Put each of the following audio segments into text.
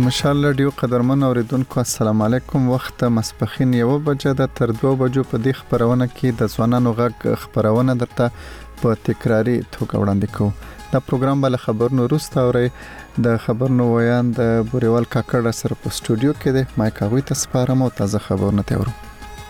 مشال رادیو قدرمن اوریدونکو السلام علیکم. وخت مسپخین 1 بجه د تر 2 بجو په دې خبرونه کې د ځوانانو غږ خبرونه درته په تکراری توګه وړاندې کوو. دا پروګرام بل خبرونو وروسته اوري د خبرونو ویان د بوريوال کاکړ سره په سټوډیو کې دی. ما کاوي تاسو سپارم او تازه خبرونه ته ورو.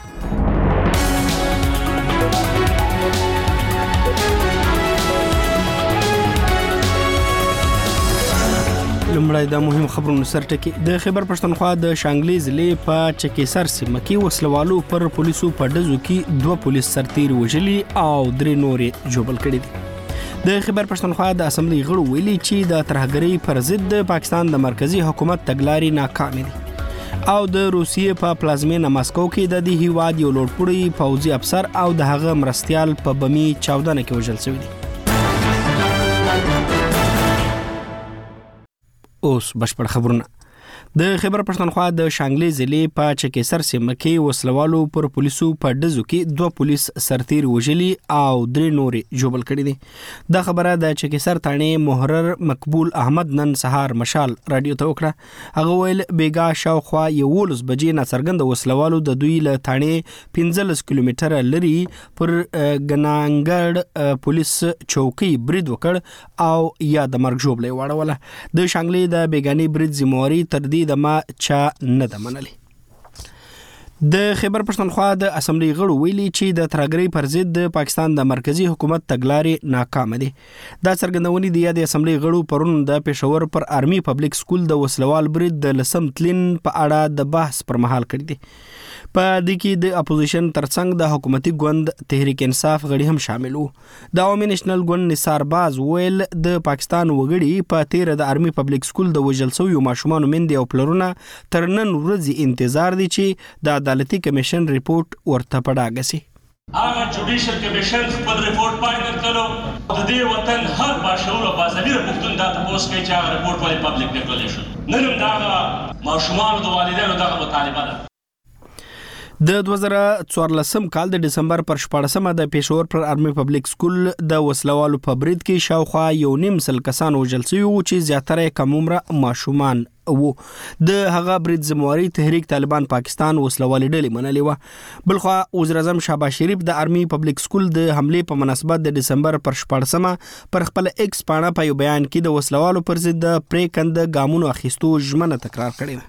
لمړی د مهم خبرونو سرټکی د خیبر پښتونخوا د شانګلي ضلع په چکیسر سیمه کې وسلوالو پر پولیسو په ډزو کې 2 پولیس سرتیر وژلي او 3 نورې جوبل کړي دي. د خیبر پښتونخوا د اسمبلی غړو ویلي چې د ترهګرۍ پر ضد د پاکستان د مرکزی حکومت تګلارې ناکام دي او د روسیې په پلازمینه ماسکو کې د دې هیواد یو لوړپوړی پوځي افسر او د هغه مرستيال په بمی چاودنه کې وژل شوی دي. اوس بشپړ خبرونه. د خیبر پښتونخوا د شانګلي ضلع په چکیسر سیمه کې وسلوالو پر پولیسو په ډزو کې 2 پولیس سرتیر وژلي او 3 نورې جوبل کړي دي. دا خبره د چکیسر تانې محرر مقبول احمد نن سهار مشال رادیو ته وکړه. هغه ویل بیګا شاوخوا 11 بجې ناڅرګند وسلوالو د دوی له تانې 15 کیلومتره لري پر ګنانګړ پولیس چوکۍ برید وکړ او یا د مرګ جوبلې واړوله. د شانګلي د بیګانی برید ذمہواری تر دې د ما چا نه ده منلي. د خیبر پښتونخوا د اسمبلی غړو ویلي چې د ترهګرۍ پر ضد د پاکستان د مرکزی حکومت تګلارې ناکام دي. دا څرګندونې د یاد اسمبلی غړو پرون د پېښور پر آرمي پبلک سکول د وسلوال برید د لسم تلین په اړه د بحث پر مهال کړی دي. په دې کې د اپوزیشن ترڅنګ د حکومتي ګوند تحریک انصاف غړي هم شامل وو. د عوامي نېشنل ګوند نثار باز ویل د پاکستان وګړي په تیر د آرمي پبلک سکول د وژل شویو ماشومانو میندې او پلرونه تر نن ورځې انتظار دي چې د عدالتي کمیشن ریپورت ورته پډاګه سي. هغه جوډیشل کمیشن خپل ریپورت پای کړو. د دې وطن هر باشعور او باضمیر پښتون دا تاسو کوي چې هغه ریپورت ولې پبلک نه کړل شي. نن هم دا ماشومان د والدینو دغه مطالبه ده. د 2014 کال د دسمبر پر 14مه د پېښور پر آرمي پبلک سکول د وسلوالو په برید کې شاوخوا 1.5 کسان وژل شوي وو چې زیاتره کم عمره ماشومان وو. د هغه برید ذمہواری تحریک طالبان پاکستان وسلوالي ډلې منلې و. بلخوا وزیر اعظم شهباز شریف د آرمي پبلک سکول د حمله په مناسبت د دسمبر پر 14مه پر خپل ایکس پاڼه په یو بیان کې د وسلوالو پر ضد پریکند ګامونو اخیستو ژمنه تکرار کړې.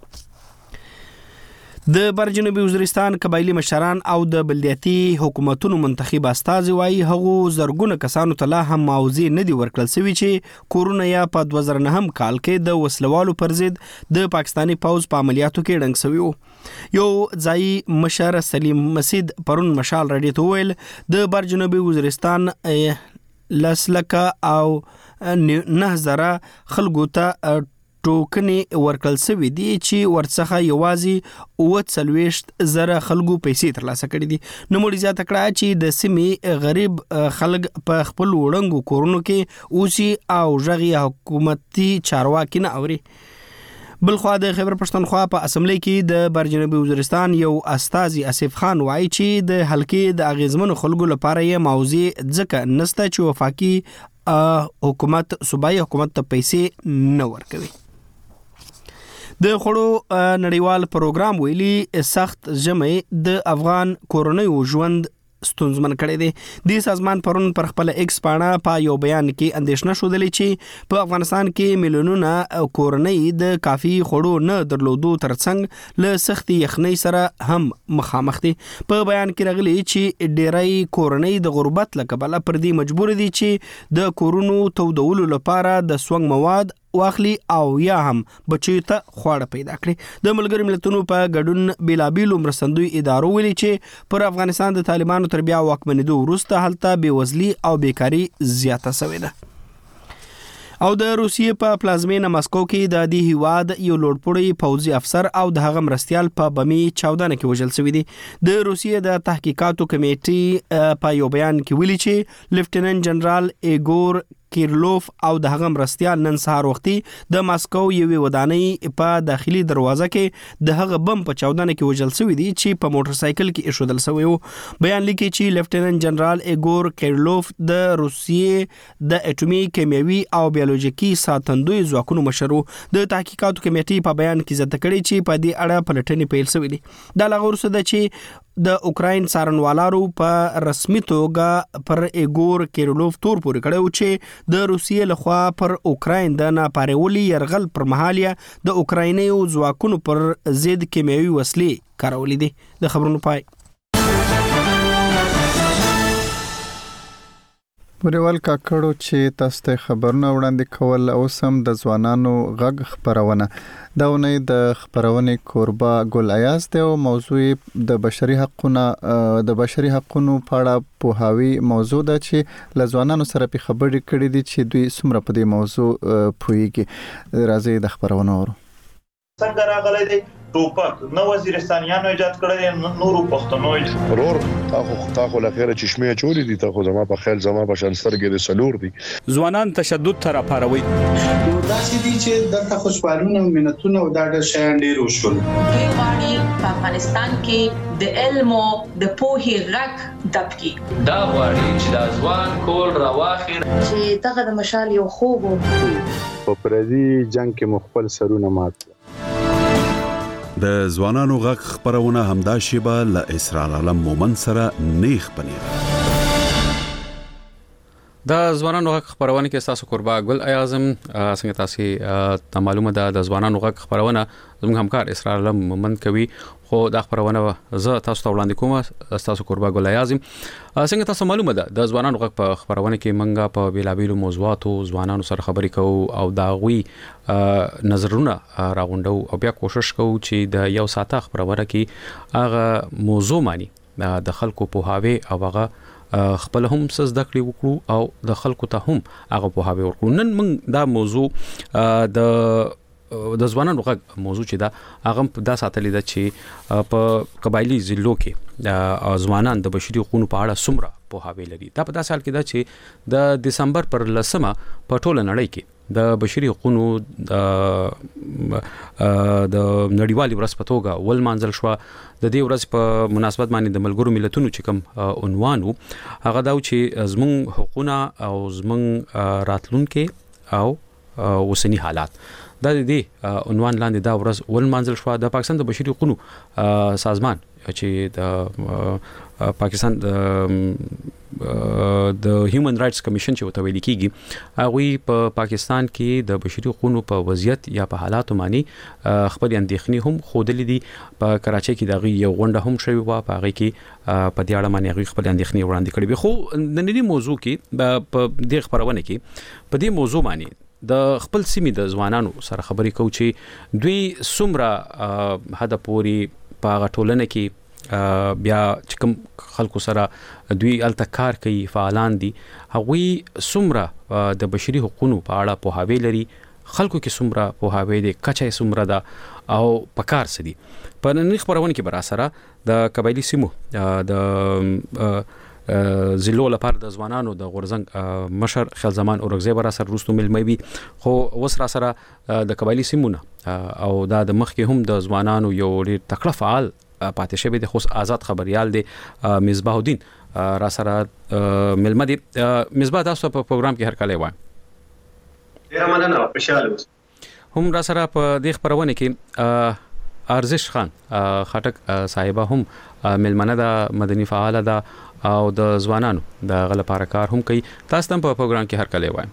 د برجنوبي وزیرستان قبایلی مشران او د بلدیاتي حکومتونو منتخب استازي وايي هغه زرګونه کسانو ته لا هم موضوع نه دی ورکړل شوی چې کورونا یا په 2009 کال کې د وسلوالو پر ضد د پاکستانی پوز په عملیاتو کې ډنګ شوی وو. یو ځای مشر سلیم مسید پرون مشال رادیو ته ویل د برجنوبي وزیرستان لسلکه او 9000 خلکو ته ټوکنې ورکړل شوی دي چې ورڅخه یوازې 40,000 خلکو پیسې ترلاسه کړي دي. نوموړي زیاته کړه چې د سیمې غریب خلک په خپل وړنګو کورونو کې اوسي او ژغي حکومتي چارواکي نه اوري. بلخوا د خیبر پښتونخوا په اسمبلی کې د برجنوبي وزیرستان یو استازي اسف خان وایي چې د حلقې د اغیزمنو خلکو لپاره یې موضوع ځکه نسته چې وفاقي حکومت صوبایي حکومت ته پیسې نه ورکوي. د خړو نړیوال پروګرام ویلي سخت ژمي د افغان کورنیو ژوند ستونزمن کړی دی. د سازمان پرون پر خپل ایکس پاڼه په یو بیان کې اندېښنه شودلې چې په افغانستان کې میلیونونه کورنۍ د کافي خړو نه درلودو ترڅنګ له سختي یخنۍ سره هم مخامخ دي. په بیان کې راغلي چې ډېری کورنۍ د غربت له کبله پر دې مجبور دي چې د کورونو تودولو لپاره د سونګ مواد واخلي او یا هم بچیو ته خواړه پیدا کړي. د ملګرو ملتونو په ګډون بیلابیلو مرستندوی ادارو ویلي چې پر افغانستان د طالبانو تر بیا واکمنېدو وروسته هلته بېوزلي او بیکاري زیاته شوې ده. او د روسیې په پلازمینه ماسکو کې د دې هیواد یو لوړپوړی پوځي افسر او د هغه مرستيال په بمی چاودنه کې وژل شوی دي. د روسیې د تحقیقاتو کمیټې په یو بیان کې ویلي چې لیفټیننټ جنرال ایګور کیرلوف او د هغه مرستيال نن سهار وختي د ماسکو یوې ودانۍ په داخلي دروازه کې د هغه بم په چاودنه کې وژل شوی دی چې په موټر سایکل کې ایښودل شوی و. بیان لیکي چې لیفټیننټ جنرال ایګور کیرلوف د روسیې د اټومي کیمیاوي او بیولوژیکي ساتندوی ځواکونو مشر د تحقیقاتو کمیټې په بیان کې زده کړی چې په دې اړه پلټنې پیل شوې دي. دا لغور څه ده چې د اوکراین څارنوالانو په رسمي توګه پر ایګور کیرلوف تور پورې کړو چې د روسیې لخوا پر اوکراین د ناپارولي يرغل پر مهال د اوکراینیو ځواکونو پر ضد کیمیاوي وسلې کارولې دي. د خبرونو پای. ورول کاکړو چې تاسو ته خبرونه وړاندې کول او سم د ځوانانو غږ خبرونه دا ونې د خبرونه کوربا ګل ایاز دی او موضوع د بشري حقونو په اړه په هاوی موضوع ده چې ل ځوانانو سره په خبرې کړې دي چې دوی څومره په دې موضوع پوهیږي. راځي د خبرونه ورو څنګه راغلی دی ټوپک نو وزیرستانیانو ایجاد کړی نورو پښتنو ورور تاخو لخيره چشمه چولې دي تاخو زما په خیال زما په شانسترګې د سلور دي ځوانان تشدد تر پاروي داسې دي چې د خوشحالونه منتونه او د شیان ډیر وشول. دوی غواړي په افغانستان کې د علم او د پوهې غږ دبکي. دا غواړي چې د ځوان کول راواخیر چې دغه د مشال یو خوب په پردي جنگ کې مخبل سرونه مات. د ځوانانو غږ خبرونه همدا شیبه له اسرار علم مومن سره نیخ پنیره. د ځوانانو غږ خبرونه کې تاسو قربا ګل اعظم څنګه تاسو معلومه ده د ځوانانو غږ خبرونه زموږ همکار اسرار علم مومن کوي خو دا خبرونه زه تاسو ته وړاندې کوم. تاسو قربا ګل اعظم څنګه تاسو معلومه ده د ځوانانو غږ په خبرونه کې منګه په بیلابیلو موضوعاتو ځوانانو سره خبرې کوو او دا غوي نظرونه راغونډو او بیا کوشش کوو چې د یو ساعته خبرونه کې هغه موضوع مانی د خلکو په هاوی او هغه خپل هم څه زده کړې وکړو او د خلکو ته هم هغه په هاوی ورکړو. نن موږ دا موضوع د ځوانانو غږ موضوع چې دا هغه دا ساتلې ده چې په قبایلی ضلعو کې ځوانان د بشري حقوقو په اړه څومره په هاوی لري. دا په داسې حال کې ده چې د دسمبر پر 10مه په ټوله نړۍ کې د بشري حقوقو د نړیوالې ورځ په توګه ولمانځل شو. د دې ورځ په مناسبت باندې د ملګرو ملتونو چې کوم عنوان هغه دا چې زموږ حقوقونه او زموږ راتلونکي او اوسنی حالات دا د دې عنوان لاندې دا ورځ ولمانځل شو. د پاکستان د بشري حقوقو سازمان چې د پاکستان د هیومن رائټس کمیشن چې وتویل کیږي هغه په پاکستان کې د بشري حقوقو په وضعیت یا په حالاتو باندې خپل اندېښنې هم خودلې دي. په کراچۍ کې دغه یو غونډه هم شوی و په هغه کې په دې اړه باندې خپل اندېښنې وړاندې کړې. خو د نړۍ موضوع کې په دې خبرونه کې په دې موضوع باندې د خپل سیمې د ځوانانو سره خبرې کوو چې دوی څومره حد پوري په غټولنه کې بیا چې کوم خلکو سره دوی التکار کوي فعالان دي هغوی څومره د بشري حقوقو په اړه په هاوی لري خلکو کې څومره په هاوی دي کچه څومره ده او پکار سدي. په نن خبرونه کې برا سره د قبایلی سیمو د زلو لپاره د ځوانانو د غورزنګ مشر خیال زمان اورغزی برا سره روستو ملموي خو وسره سره د قبایلی سیمونه او دا د مخ کې هم د ځوانانو یو ډیر تکړه فعال پاتې شوی د خوش آزاد خبريال دی مصباح الدین را سره ملمه دی. مصباح تاسو په پروګرام کې هر کله وای ډیر مننه خوشاله اوس هم را سره په دې خبرونه کې ارزش خان خټک صاحبہ هم ملمنه د مدني فعال ده او د ځوانانو د غل لپاره کار هم کوي. تاسو هم په پروګرام کې هر کله وای.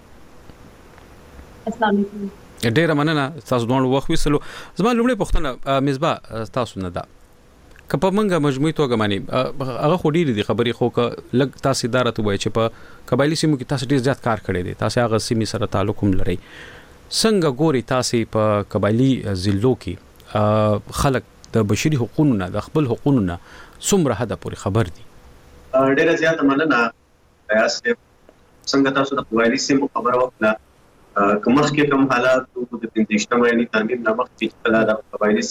السلام علیکم. ډیر مننه تاسو دوه وخت وسلو. زما لومړی پوښتنه مصباح تاسو نه ده کله موږ مجموعي توګه معنی هغه خو ډیر دي خبرې خو لګ تاسو اداره ته وای چې په قبایلی سیمو کې تاسو ډیر زیات کار کړی دي تاسو هغه سیمې سره تعلق هم لري. څنګه ګوري تاسو په قبایلی ضلعو کې خلک د بشري حقوقو نه د خپل حقوقو نه څومره حد پورې خبر دي؟ ډیره زیاته مننه تاسو څنګه تاسو د قبایلی سیمو خبر وکړه کومه کې کوم حالات د اجتماعي تعمیر نامه کې کله د قبایلی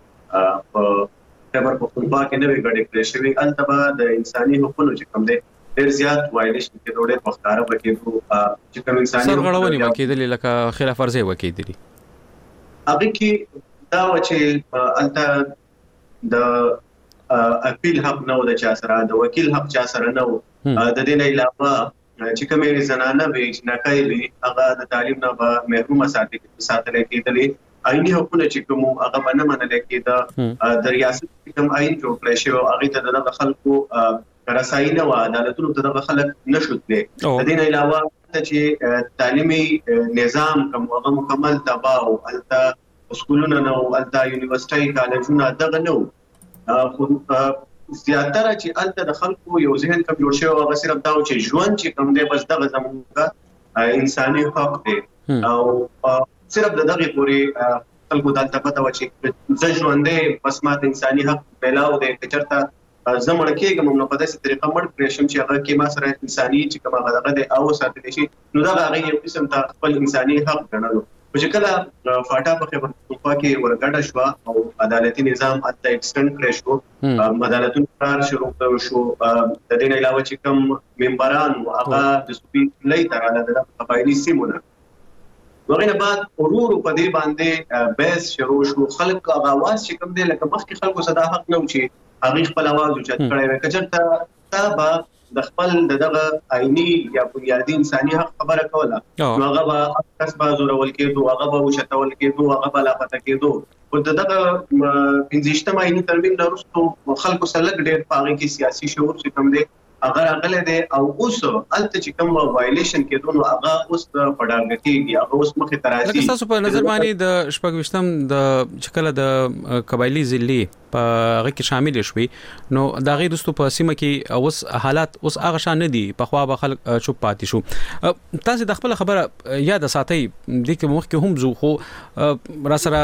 سیمې په خبر پختونخوا کې نوې غړي کړې شوې البته د انساني حقوقو چې کوم دي ډېر زیات وایلیشن کې ډېر وختاره وکړو چې کوم انساني سرغړونې وکړي لکه خلاف ورزي وکړي هغه کې دا چې الته د اپیل حق نه و د چا سره د وکیل حق چا سره نه و د دې نه علاوه چې کومې زنانه به جنکای وي هغه د تعلیم نه به محروم ساتل کېدلې آئینی حقوق چې کوم هغه باندې منل کېده د ریاست کوم آئین جوړ کړی شو هغه ته د خلکو رسایي نه و عدالتونو ته د خلک نشوتلې د دې نه علاوه چې تعلیمي نظام کوم هغه مکمل تباہ او الته سکولونه نو الته یونیورسيټي کالجونه دغه نو خو زیاتره چې الته د خلکو یو ذهن کم جوړ شوی هغه صرف دا چې ژوند چې کوم دی بس دغه زموږه انساني حق دی او صرف دغه پوری خلکو دلته پته و چې زه ژوندې بس ماته انساني حق ملاو دی چرته زمړ کېږم نو په داسې طریقه مړ کړم چې هغه کې ما سره انساني چې کومه غلطه ده او ساتل شي نو دا هغه یو قسم ته خپل انساني حق ګڼلو چې کله فاټا په خبر کې ورګډه شو او عدالتي نظام اته ایکسټند کړی شو عدالتونو کار شروع شو د دې نه علاوه چې کوم ممبران هغه د سپی لای تراله د قبایلی سیمونه وغیره بعد ورور په دې باندې بیس شروع شو خلک اغاواز چې کوم دی لکه مخکې خلکو صدا حق نه و چې هغه خپل आवाज اوچت کړی وي کچته تابع د خپل دغه آئینی یا بنیادی انساني حق خبره کوله نو هغه به کسب زورول کېدو هغه به وشتول کېدو هغه به لا پته کېدو او دغه پنځشتمه آئینی ترمیم وروسته خلکو سره ډېر پاغي کې سیاسي شعور چې کوم دی اگر اغله ده او اوس الته چې کوم وایلیشن کېدو نو هغه اوس په ډارګتیږي هغه اوس مخې تراشي لکه تاسو په نظر باندې د شپږوشتم د چکله د قبایلی ضلع په هغه کې شامل شوي نو دا غي دوستو په سیمه کې اوس حالات اوس هغه شان نه دي په خوا به خلک چوپ پاتې شو تاسو د خپل خبره یاد ساتي د کې مخ کې هم زو خو را سره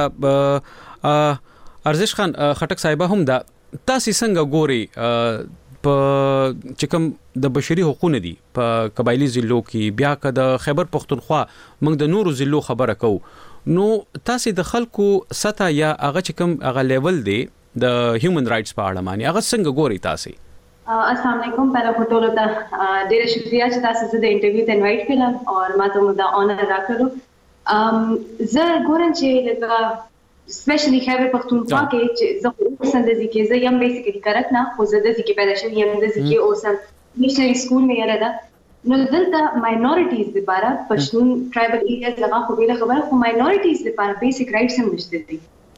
ارزش خان خټک صاحب هم دا تاسو څنګه ګوري په چکم د بشري حقوقو دي په قبایلی ضلعو کې بیا که د خیبر پختونخوا موږ د نورو ضلعو خبره کوو نو تاسو د خلکو سطح یا هغه چکم هغه لیول دی د هیومن رائټس په اړه باندې هغه څنګه ګوري تاسو السلام علیکم پہلا ټولو ته ډېر شکریہ چې تاسو زه د انټرویو ته انوایټ کړم او ما ته دا اونر راکړو زه ګورم چې لکه سپیشلی خیبر پختونخوا کې چې زه اوسم د ځکه زه یم بیسیکلی کرک نه خو زه د ځکه پیدا شوم یم د ځکه اوسم میشنری سکول مې یاله نو دلته ماینورټیز لپاره پښتون ټرایبل ایریاز لغه خو به خبره خو ماینورټیز لپاره بیسیک رائټس هم نشته دي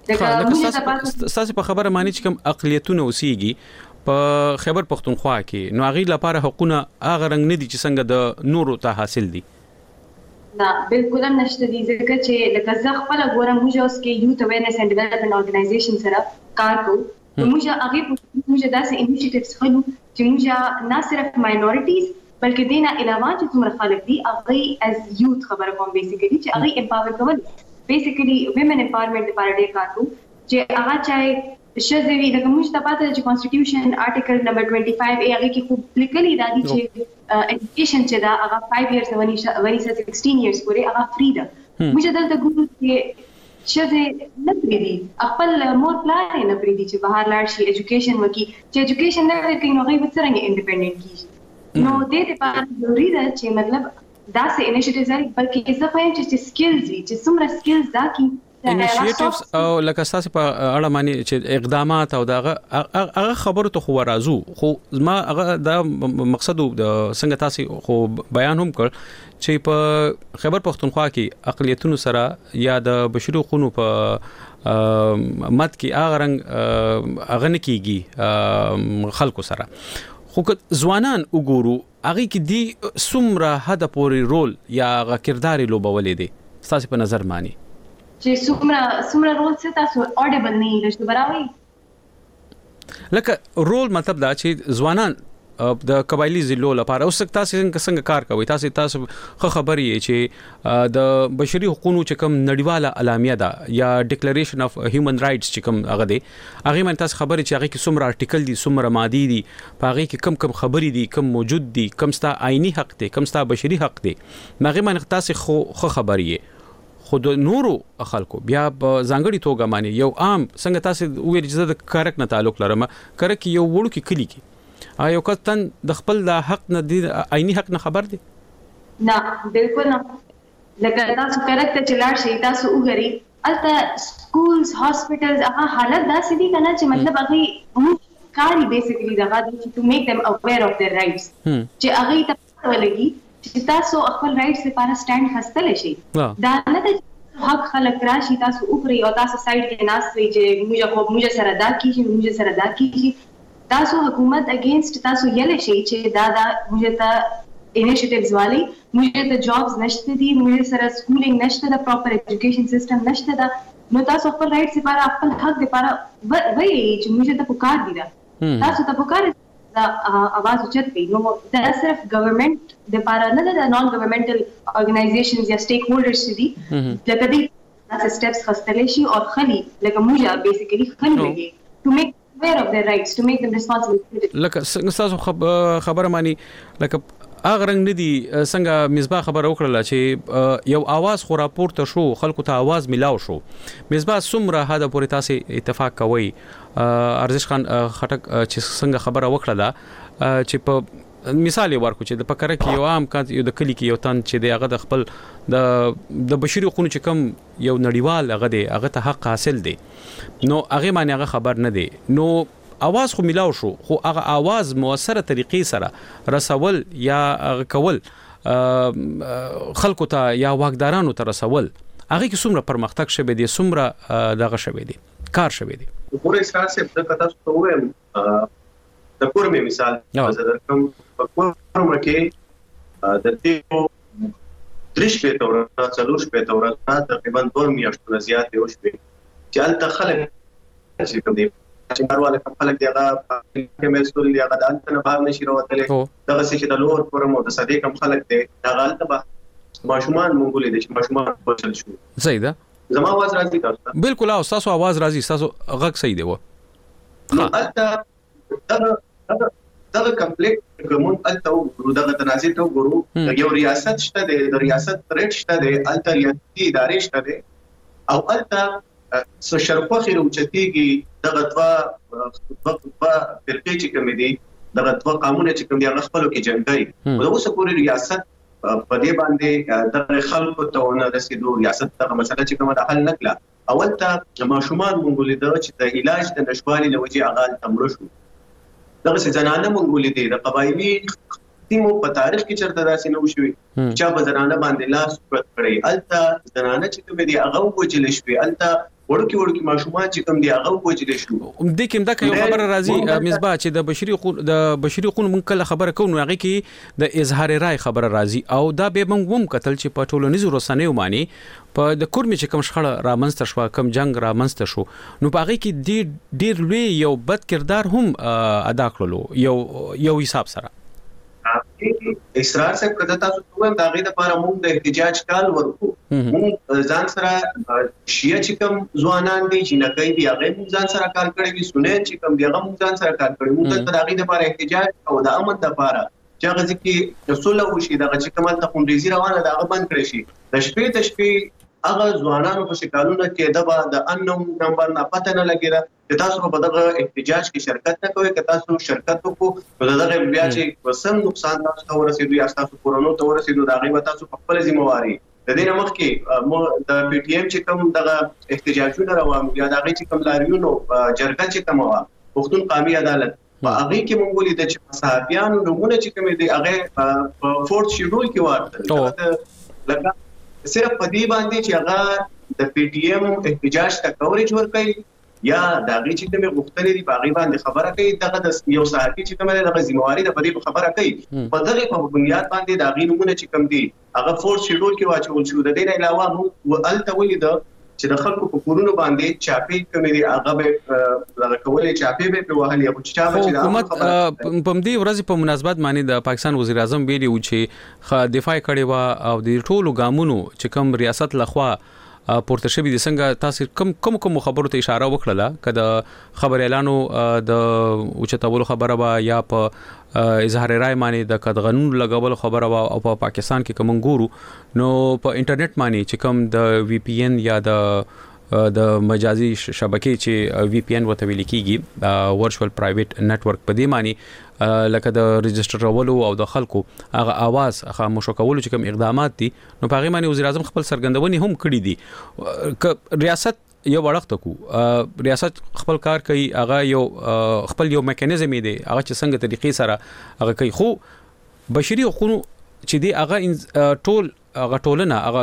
تاسو په خبره معنی چې کوم اقلیتونه اوسېږي په خیبر پختونخوا کې نو هغه لپاره حقوقونه هغه رنګ نه دي چې څنګه د نورو ته حاصل دي نه بالکل نشته دي ځکه چې لکه زه خپل ګورم موږ اوس کې یوث اویرنس اینڈ ډیولپمنٹ اورګنایزیشن سره کار کوو موږ هغه موږ داسې انیشیټیوز خلو چې موږ نه صرف ماینورټیز بلکې دینه علاوه چې څومره خلک دي هغه از یوث خبره کوم بیسیکلی چې هغه امپاور کول بیسیکلی ویمن امپاورمنت لپاره ډېر کار کوو چې هغه چای شذوی د کومش ته پاتې چې کانسټیټیوشن آرټیکل نمبر 25 هغه کې خو لیکلي دا دي چې ایجوکیشن چې دا هغه 5 ایئرز ونی 16 ایئرز پورې هغه فری ده موږ دلته ګورو چې شذ نه پریدي خپل مور پلان نه پریدي چې بهر لاړ شي ایجوکیشن وکي چې ایجوکیشن نه کوي نو هغه څنګه انډیپندنٹ کیږي نو دې لپاره ضروري ده چې مطلب دا سه انیشیټیوز لري بلکې څه فایم چې سکلز وي چې څومره سکلز دا کی انیشیټیوز او لکه تاسو په اړه معنی چې اقدامات او هغه خبرو ته خو راځو خو ما هغه دا مقصد د څنګه تاسو خو بیان هم کړ چې په خیبر پختونخوا کې اقلیتونو سره یا د بشري حقوقو په مد کې هغه رنګ هغه نه کیږي خلکو سره خو ځوانان وګورو هغه کې دی څومره حد پورې رول یا کردار لوبولې دي تاسو په نظر مانی چې څومره رول څه تاسو اډیبل نه رښتو براوي لکه رول مطلب دا چې ځوانان د قبایلی ضلعو لپاره اوس تاسو څنګه کار کوي تاسو خبرې چې د بشري حقوقو چې کوم نړیواله اعلامیه ده یا ډیکلیریشن اف هیومن رائټس چې کوم هغه دی هغه من تاسو خبرې چې هغه کې څومره آرټیکل دي څومره ماده دي په هغه کې کم خبرې دي کم موجود دي کم ستا آئینی حق دی کم ستا بشري حق دی هغه من تاسو خبرې خود نورو خلکو بیا په ځانګړي توګه معنی یو عام څنګه تاسو ویل چې د کرک نه تعلق لرم کرک یو وړو کې کلی کې یو کتن د خپل د حق نه دی عیني حق نه خبر دی نه بالکل نه لکه تاسو کریکټ چې لاړ شي تاسو وګورئ البته سکولز هاسپټلز هغه حالت داسې دي کنه چې مطلب هغه کاری بیسیکلی دغه to make them aware of their rights چې هغه ته ولګي چې تاسو خپل رائټس لپاره سټاند خستل شي دا نه د حق خلک راشي تاسو اوپري او تاسو سایډ کې ناست وي چې موږ سره دا کیږي تاسو حکومت اگینست تاسو یې شي چې دا موږ ته initiatives والی موږ ته جابز نشته دي موږ سره سکولینګ نشته دا پراپر ایجوکیشن سیستم نشته دا نو تاسو خپل رائټس لپاره خپل حق لپاره وایي چې موږ ته پکار دي دا تاسو ته پکار دا आवाज اوچت کړئ نو دا صرف ګورنمنت د لپاره نه دا نان ګورنمنټل اورګنایزیشنز یا سټیک هولډرز دي لکه دې تاسو سټیپس خستلې شي او خلی لکه موږ بیسیکلی خلی لګي to make aware of their rights to make them responsible لکه څنګه تاسو خبره مانی لکه اغه رنګ ندي څنګه مصباح خبر وکړه چې یو आवाज خو راپورته شو خلکو ته आवाज ملاو شو مصباح سمره هدا پورې تاسو اتفاق کوي ارزش خان خټک چې څنګه خبره وکړه چې په مثال ورکو چې د پکره کې یو عام کار یو د کلی کې یو تن چې د هغه د خپل د بشري حقوقو چې کم یو نړیوال هغه ته حق حاصل دی نو هغه معنی هغه خبر نه دی نو आवाज خو ملاو شو خو هغه आवाज موثره طریقې سره رسول یا کول خلکو ته یا واکدارانو ته رسول هغه کې څومره پرمختګ شوه دي څومره دغه شوه دي کار شوه دي پوره اساس په کتا څه وایم د کورمه مثال زه کوم په کورمه کې د دې درش په تور څلور په تور تقریبا 2 میاشتو زیات یو شوه چې الته خلک چې کوم دي چې مارواله خپل دی هغه کې مسؤل دی هغه د انتن بار نشي راوتلې دغه چې د لور پرمو د صدې کم خلک دی هغه البته ماشومان مونږ لیدل چې ماشومان بچل شو صحیح ده زما आवाज راځي تاسو بالکل او تاسو आवाज راځي تاسو غږ صحیح دی و نو البته دا کمپلیټ کوم البته ورو دغه تنازل ته ورو یو ریاست شته د ریاست پرېټ شته د البته ریاستي ادارې شته دي او البته سو شرفه خیر اوچتيږي دغه دوا فرقې چې کوم دي دغه دوا قانون چې کوم دي هغه خپلو کې جنګي او اوس پوری ریاست په دې باندې د خلکو ته ونه رسیدو ریاست دغه مسله چې کومه حل نکړه اول ته ماشومان مونږ لیدل چې د علاج د نشوالي لوجه اغال تمړو شو دغه ځنانه مونږ لیدل د قبایلی تیمو په تاریخ کې چرته داسې نه وشوي چې په زنانه باندې لاس پرت کړی الته زنانه چې کوم دي هغه وجل شوی الته ورکی ماشومان چې کوم دی هغه وجل شو د کوم د یو خبر راځي مصباح چې د بشري حقوقو مونږ کله خبره کوو هغه کې د اظهار رائے خبره راځي او دا به مونږ قتل چې په ټولنیزو رسنیو باندې په د کورمي چې کوم شخړه رامنځته شو کوم جنگ رامنځته شو نو په هغه کې ډیر لوی یو بد کردار هم ادا کړلو یو حساب سره اسرار صاحب کده تاسو ته دا غي د لپاره موږ د احتجاج کال ورکو موږ ځان سره شیا چې کوم ځوانان دي چې نه کوي دی هغه موږ ځان سره کار کړی وي سنت چې کوم دی هغه موږ ځان سره کار کړی موږ د غي د لپاره احتجاج او د امن لپاره چې هغه ځکه رسول الله شي دغه چې کومه ته خونریزي روانه دا بند کړی شي د شپې هغه ځوانانو په شکالونو کې د انم نمبر نه پته نه لګیږي چې تاسو په دغه احتجاج کې شرکت نه کوئ که تاسو شرکت وکړو نو دغه بیا چې وسم نقصان تاسو ته ورسېږي یا تاسو کورونو ته ورسېږي دا غي تاسو په خپل ذمہواری د دې مخکې د پی ټی ایم چې کوم دغه احتجاجونه روان یا دغه چې کوم لاریونو جرګه چې کوم وا پښتون قومي عدالت په هغه کې مونږ لیدل چې صحافیانو نمونه چې کوم دي هغه په فورت شیډول کې ورته لکه صرف په دې باندې چې هغه د پی ټی ایم احتجاج ته کوریج ورکړي یا دا غي چې کومه غوښتنې دي باغی باندې خبره کوي دغه د یو صحافي چې کومه دغه ذمہواری د پدې خبره کوي په دغه په بنیاد باندې دا غي نمونه چې کوم دي هغه فورس شیډول کې واچول شو د دې نه علاوه موږ الته ولید چې د خلکو په کورونو باندې چاپی کومې دي هغه به دغه کولې چاپی به وهلي او چې حکومت په دې ورځ په مناسبت باندې د پاکستان وزیر اعظم ویلي و چې دفاع کړي وا او د ټولو ګامونو چې کوم ریاست لخوا پورته شوی د څنګه تاسو کوم خبرو ته اشاره وکړه کله خبر اعلانو د اوچتولو خبره وا یا په اظهار رائے باندې د قانون لګول خبره وا او په پاکستان کې کوم ګورو نو په انټرنیټ باندې چې کوم د وی پی ان یا د د مجازي شبکې چې VPN وته ویل کیږي ورچوال پرایویټ نتورک په دې معنی لکه د ريجسترولو او د خلکو هغه आवाज خاموش کولو چې کوم اقدامات دي نو په هغه معنی وزیر اعظم خپل سرګندونی هم کړی دي ریاست یو وړاندې کو ریاست خپل کار کوي هغه یو خپل یو میکانیزم دی هغه چې څنګه طریقې سره هغه کوي خو بشري حقوقو چې دی هغه ټول هغه ټولنه هغه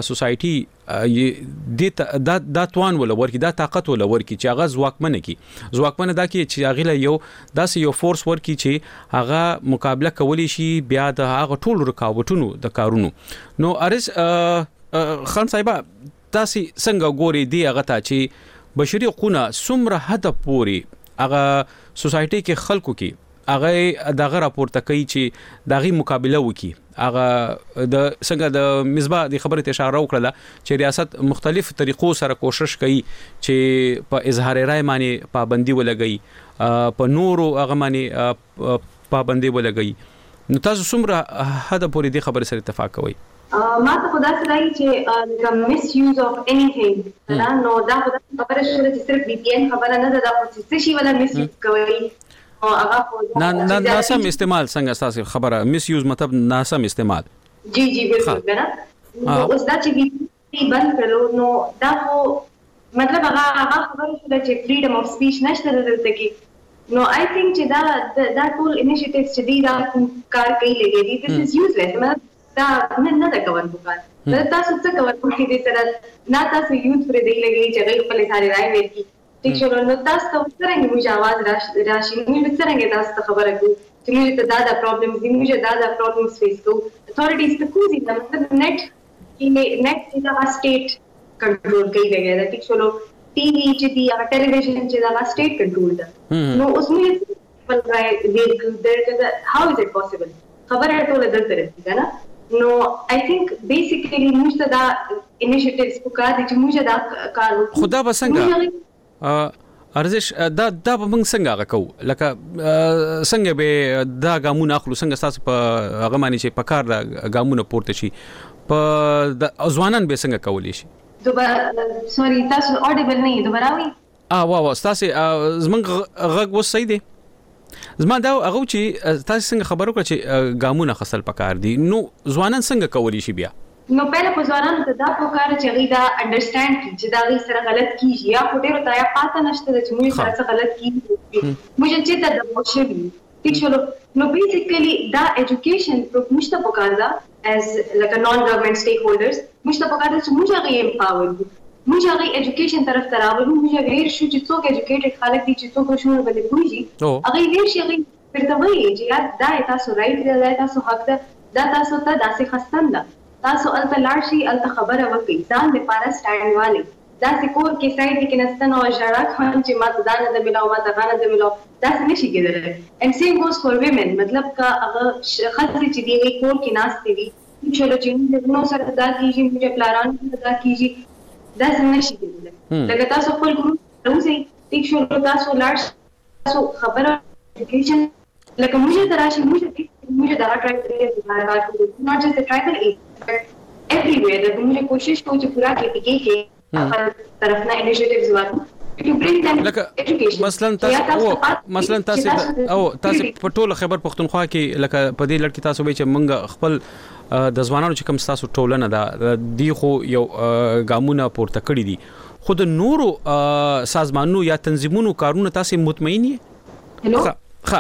سوسايټي د توان ولا ورکی دا طاقت ولا ورکی چې هغه ځواکمنه دا کې چې هغه یو داسې یو فورس ورکی چې هغه مقابله کولی شي بیا د هغه ټول رکاوټونو د کارونو نو ارز خان صاحب تاسو څنګه ګوري دی هغه ته چې بشري حقوقونه څومره حد پورې هغه سوسايټي کې خلکو کې هغه دغه راپورته کوي چې دغه مقابله وکي هغه د څنګه د مصباح د خبرې اشاره وکړه چې ریاست مختلف طریقو سره کوشش کوي چې په اظهار رائے باندې پابندي ولګي په نورو هغه باندې پابندي ولګي نو تاسو څومره حد پورې د خبرې سره اتفاق کوئ ما ته خدا سره چې د مس یوز اف انیثینګ نو دا خبره شوه چې صرف VPN خبره نه ده دا څه شي ولا مس یوز کوي او هغه ناسم استعمال څنګه تاسو خبره مس یوز مطلب ناسم استعمال جی بالکل کنه اوس دا چې VPN بند کړو نو دا مطلب هغه خبره شوه چې فریډم اف سپیچ نشته دلته کې نو آی تھنک چې دا ټول انیشیټیوز چې دی دا کار کوي لګي دي دس از یوزلیس دا نه دا کول وکړ دا تاسو څه کول کوي دې سره نه تاسو یوز پر دی لګي چې غیر خپل ساري راي ورکی ټیک شو نو تاسو څنګه موږ आवाज راشي موږ څنګه تاسو خبره کوو چې موږ ته دا پرابلمز دي موږ دا پرابلمز فیس کوو اتھارټیز ته کوزي دا مطلب نیټ دا سټیټ کنټرول کوي لګي دا ټیک شو ټي وی چې دی یا ټلویزیون چې دا سټیټ کنټرول ده نو اوس موږ خپل راي دې هاو از اٹ پوسیبل خبره ټول درته رسیږي نه نو آی تھنک بیسیکلی موږ ته دا انیشیټیوز وکړه چې موږ دا کار وکړو خدا بسنګ ارزش دا موږ څنګه غکو لکه څنګه به دا ګامونه اخلو څنګه تاسو په هغه معنی چې په کار دا ګامونه پورته شي په ځوانان به څنګه کولی شي دوباره سوري تاسو اډیبل نه دوباره وي واه تاسو زمنګ غږ و صحیح دی زما دا هغه چې تاسو څنګه خبرو کړ چې ګامونه خصل پکار دي نو ځوانان څنګه کولی شي بیا نو پهله په ځوانانو ته دا پکار چې غي دا انډرستانډ کی چې دا غي سره غلط کیږي یا په ډیرو ته یا پاته نشته چې موږ سره څه غلط کیږي موږ چې دا د موشوي ټیک شو نو بیسیکلی دا ایجوکیشن موږ ته پکار دا as like a non government stakeholders موږ ته پکار دا چې موږ غي امپاور موږ هغه ایجوکیشن طرف ته راوړو موږ غیر شو چې څوک ایجوکیټډ خلک دي چې څوک شنو باندې کوي هغه ویل شي هغه ورته وایي چې دا تاسو رائټ دی دا تاسو حق ده دا تاسو ته داسې خستان ده تاسو الته لاړ شي الته خبره وکړي ځان لپاره سټاند والي دا سکور کې سایډ کې نستنه او ژړا خان چې ما ته نه د ملاو ما ته نه د ملاو دا څه نشي کېدل and same goes for women مطلب کا هغه خاصه چې دی کور کې ناشته وي چلو چې نو سره دا کیږي موږ پلان دا کیږي دا څنګه شي کېدل لکه تاسو خپل ګروپ راوځي ټیک شو تاسو لاړ تاسو خبره ایجوکیشن لکه موږ دراشي موږ دا ټرای کوي دا کار کوي not just the tribal but everywhere دا موږ کوشش کوو چې پورا کې خپل طرف نه انیشیټیوز وکړو to bring them education مثلا تاسو په ټوله خیبر پختونخوا کې لکه په دې لړ کې تاسو به چې منګه خپل د ځوانانو چې کوم تاسو ټولنه دا دی خو یو ګامونه پورته کړی دي خو د نورو سازمانونو یا تنظیمونو کارونه تاسو مطمئن یې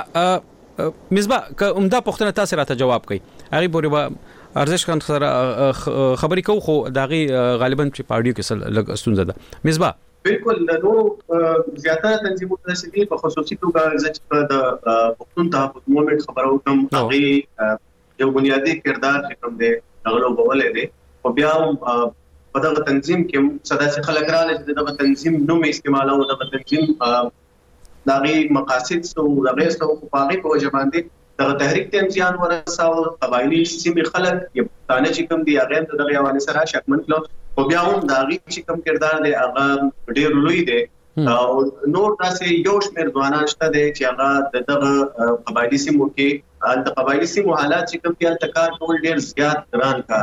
مصباح که عمده پښتنه تاسو راته جواب کړئ هغه پورې ارزش خان سره خبرې کو خو داغي غالبا چې پارټیو کې لګ استونزه ده مصباح بالکل نو زیاتره تنظیمونه چې په خصوصي توګه چې د پښتون تحفظ موومېنټ خبرو کوم هغه یو بنیادی کردار چې کوم دی هغه وبولې دی او بیا په دغه تنظیم کې صدا چې خلک راځي چې دغه تنظیم نوم استعمالو دغه تنظیم دغه مقاصد سو دغه سو په هغه په وجه باندې دغه تحریک ته امتحان ورساو قبایلی سیمې خلک یو تانه چې کوم دی هغه دغه حواله سره شکمن کړو او بیا هم داغي چې کوم کردار دی هغه ډیر لوی دی او نور تاسو یو شمېر ځوانان شته دي چې هغه دغه قبایلی سیمو کې د قبایلی سیمو حالات چې کوم تل تکار کول ډیر زیات ګران کار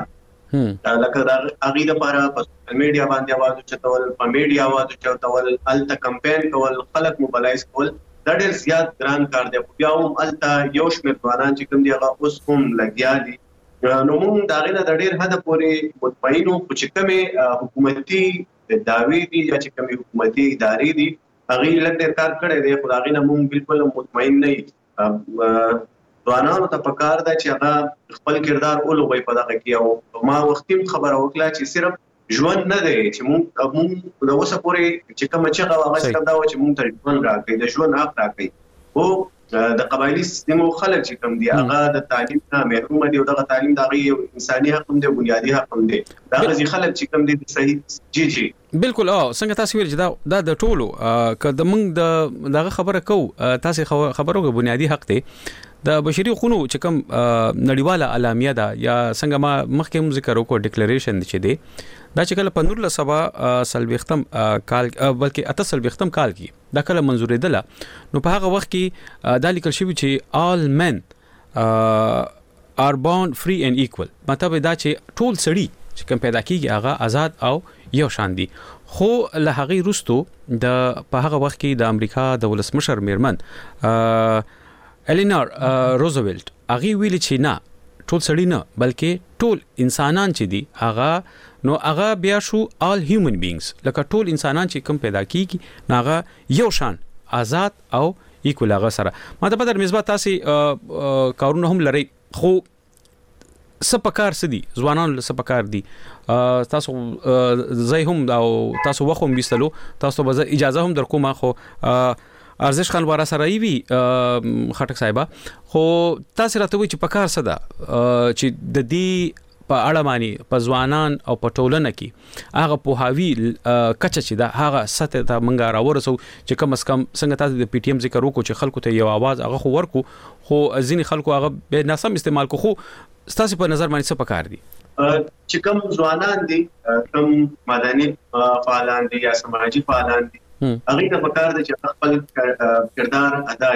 لکه دا اغه د لپاره په سوشل میډیا باندې आवाज چتول، په میډیا आवाज چتول، الته کمپاین کول، خلک موبلایز کول، دا ډېر زیات ګران کار دی. بیا هم الته یو شمېر ځوانان چې کوم دی هغه اوس هم لګیا دي. نو موږ دا غینه د ډېر حد پورې مطمئنو چې کومه حکومتي دعوی دي یا چې کومه حکومتي ادارې دي هغه لږ کار کړی دی، خو دا غینه موږ بالکل مطمئن نه یو. ځوانانو ته پکار ده چې هغه خپل کردار اولوي په دغه کې. او ما وختیم خبره وکړه چې صرف ژوند نه دی چې موږ د اوسه پورې چې کوم چې هغه صرف دا و چې موږ ته ژوند راکړي، د ژوند حق راکړي. او د قبایلی سیستم خلک چې کوم دي هغه د تعلیم نه محروم دي، او دغه تعلیم دغه انساني حق هم دی، بنیادی حق هم دی. دا غزي خلک چې کوم دي صحیح جی بالکل. څنګه تاسو ویل چې دا د ټولو که د موږ دغه خبره کو تاسو خبرو کې بنیادی حق دی د بشري حقوقو چې کوم نړیواله اعلامیه ده یا څنګه ما مخکې هم ذکر وکړ ډیکلیریشن چې دی دا چې کله په 1970 کال بلکې 88 کال کې دا کله منزورېدله، نو په هغه وخت کې دا لیکل شوی چې all men are born free and equal، مطلب دا چې ټول سړي چې کوم پیدا کیږي هغه آزاد او یو شان دي. خو له هغه وروسته د په هغه وخت کې د امریکا د ولسمشر میرمن الینور روزولټ هغه ویل چې نه ټول سړي نه بلکې ټول انسانان چې دي هغه بیا شو all human beings، لکه ټول انسانان چې کوم پیدا کیږي هغه یو شان آزاد او ایکول هغه سره. ما ته په در مزبا تاسو کارونه هم لري، خو سپکار سدي ځوانان سپکار دي تاسو زای هم او تاسو وخت هم وستلو، تاسو به اجازه هم در کومه. خو ارزش خان ورا سره وی خټک صاحب، خو تاسو راته وی چې پکار صدا چې د دې په اړه معنی په ځوانان او په ټولنه کې هغه په هاوی کچ چې دا هغه سطح ته منګه راورسو چې کم اس کم څنګه تاسو د پی ټی ایم ذکر وکړو چې خلکو ته یو आवाज هغه خو ورکو، خو ځینې خلکو هغه به ناسم استعمال کو. خو تاسو په نظر باندې څه پکار دي چې کوم ځوانان دي، کوم مدني فعالان دي یا سماجی فعالان دي، هغه ته پکار دي چې خپل کردار ادا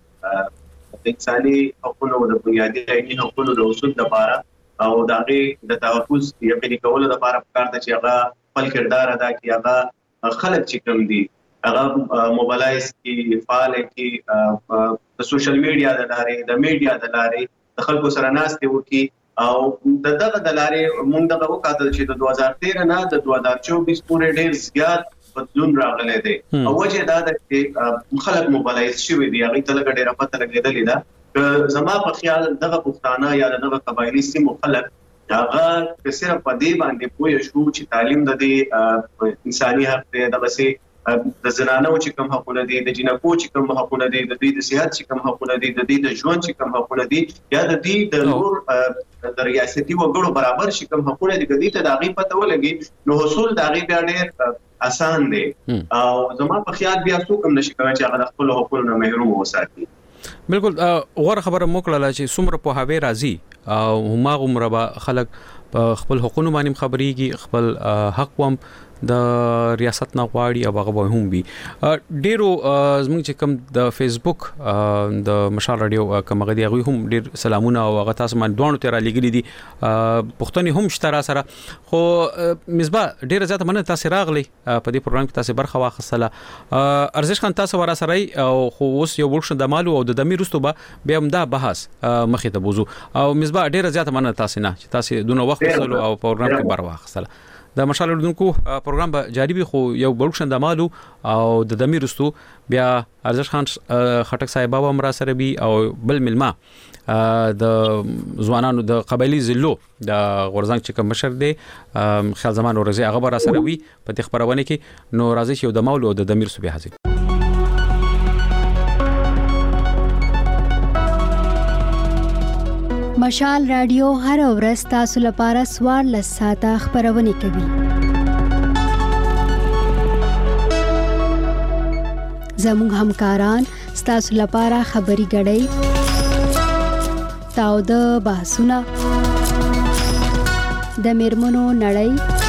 کړي د انساني حقوقو او د بنیادي حقوقو د اصول لپاره او دغه د تحفظ یقیني کولو لپاره پکار دي چې هغه خپل کردار ادا کړي. هغه خلک چې کوم دي هغه موبلایز کی فعال کی د سوشل میډیا د لارې د میډیا د لارې د خلکو سره ناستې وکړي. او دغه د لارې موږ دغه وکړل چې د 2013 نه د 2024 پورې ډېر زیات بدلون راغلی دی. او وجه دا ده چې خلک موبلایز شوي دي، هغه ته لږ ډېره پته لګېدلې ده. زما په خیال دغه پښتانه یا دغه قبایلی سیمو خلک هغه صرف په دې باندې پوه شو چې تعلیم د دې انساني حق دی، دغه سي د زنانو چې کوم حقونه دي، د جنکو چې کوم حقونه دي، د دې د صحت چې کوم حقونه دي، د دې د ژوند چې کوم حقونه دي، یا د دې د نور د ریاستي وګړو برابر چې کوم حقونه دي، د دې ته د هغې پته ولګي نو حصول د هغې بیا ډېر آسان دی. او زما په خیال بیا څوک هم نشي کولی چې هغه د خپلو حقونو نه محروم وساتي. بالکل غوړه خبره موکړه چې څومره په هاوی راځي او هماغه مربع خلک په خپل حقوقو باندې خبريږي، خپل حق هم د ریاست نه غواړي او هغه هم وي. ډیرو زموږ چې کوم د فیسبوک د مشال رادیو کوم غدي هغه هم ډیر سلامونه او هغه تاسو باندې دوه تر لګري دي پښتني هم شته را سره. خو مصباح ډیر زیات مننه تاسو راغلي په دې پروګرام کې تاسو برخه واخیستله. ارزش خان تاسو ورا سره او خو اوس یو ورښت د مالو او د دمیر رستو به هم دا بحث مخې ته بوزو. او مصباح ډیر زیات مننه تاسو نه چې تاسو دونه وخت وسلو او پروګرام کې برخه واخیستله. د مشال اردوونکو پروګرام به جاری وي، خو یو بلوکشن د مالو او د دمیر رستو بیا ارزش خان خټک صاحب هم را سره بي او بل ملما د ځوانانو د قبایلی زلو د غورزنګ چې کوم مشر دی خیال زمان ورزي هغه را سره وي په دې خبرونه کې. نو راځي چې د مالو او د دمیر رستو به حاضر. مشال رادیو هر ورځ تاسو لپاره سوار لساته خبرونه کوي. زموږ همکاران تاسو لپاره خبري غړي تاو د بحثونه د میرمنو نړۍ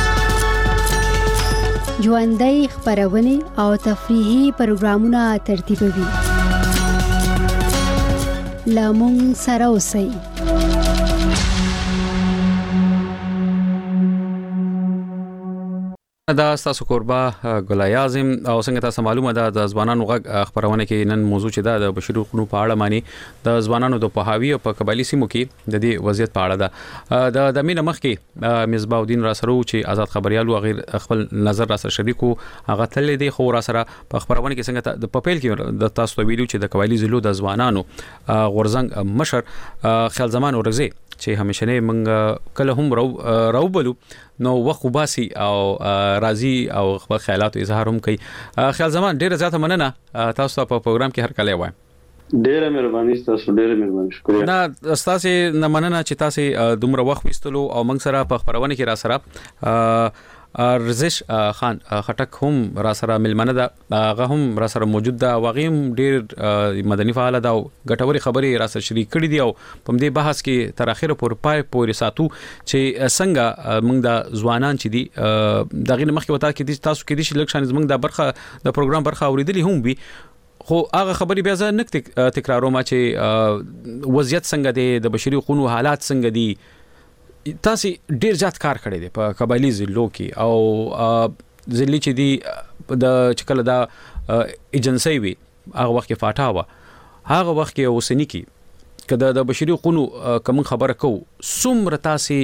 ژوندۍ خبرونه او تفریحي پروګرامونه ترتیبوي. لامون سره اوسئ. دا تاسو کوربه ګلای اعظم او څنګه تاسو معلومه ده د ځوانانو غږ خبرونه کې نن موضوع چې ده د بشري حقوقو په اړه معنی د ځوانانو د پوهاوی او په قبایلی سیمو کې د دې وضعیت په اړه ده د مینه مخ کې مصباح الدین راسره چې آزاد خبريال او غیر خپل نظر را سره شریکو هغه تل دي خو را سره په خبرونه کې څنګه د پپیل کې د تاسو ویډیو چې د قبایلی ضلعو د ځوانانو غورزنګ مشر خیال زمان اورغزي چې همیشه نه موږ کله هم راوبلو نو وخت وباسي او راضي او خپل خیالات اظهار هم کوي. خیال زمان ډیره زیاته مننه تاسو په پروګرام کې هر کله وایم. ډیره مهرباني تاسو ډیره مهرباني شکریہ. نه تاسو نه مننه چې تاسو دومره وخت وستلو او موږ سره په خبرونه کې را سره رزش خان خټک هم را سره ملمنه ده هغه هم را سره موجود ده واغیم ډیر مدني فعال ده او ګټوري خبرې را سره شریک کړي دي او په دې بحث کې تر اخره پورې ساتو چې څنګه موږ د ځوانان چې دي دغه مخکې وتا کې تاسو کې دي چې لکشان زموږ د برخه د پروګرام برخه اوریدلی هم وي خو هغه خبرې بیا ځه نک تکراروم چې وضعیت څنګه دی د بشري حقوقو حالات څنګه دي تاسو ډیر ځات کار کړی دی په قبایلی ضلعو کې او ضلع چې دی د چکل دا ایجنسی وي هغه وخت کې فاټا و هغه وخت کې اوسنی کې کله د بشري حقوقو کوم خبره کو څومره تاسو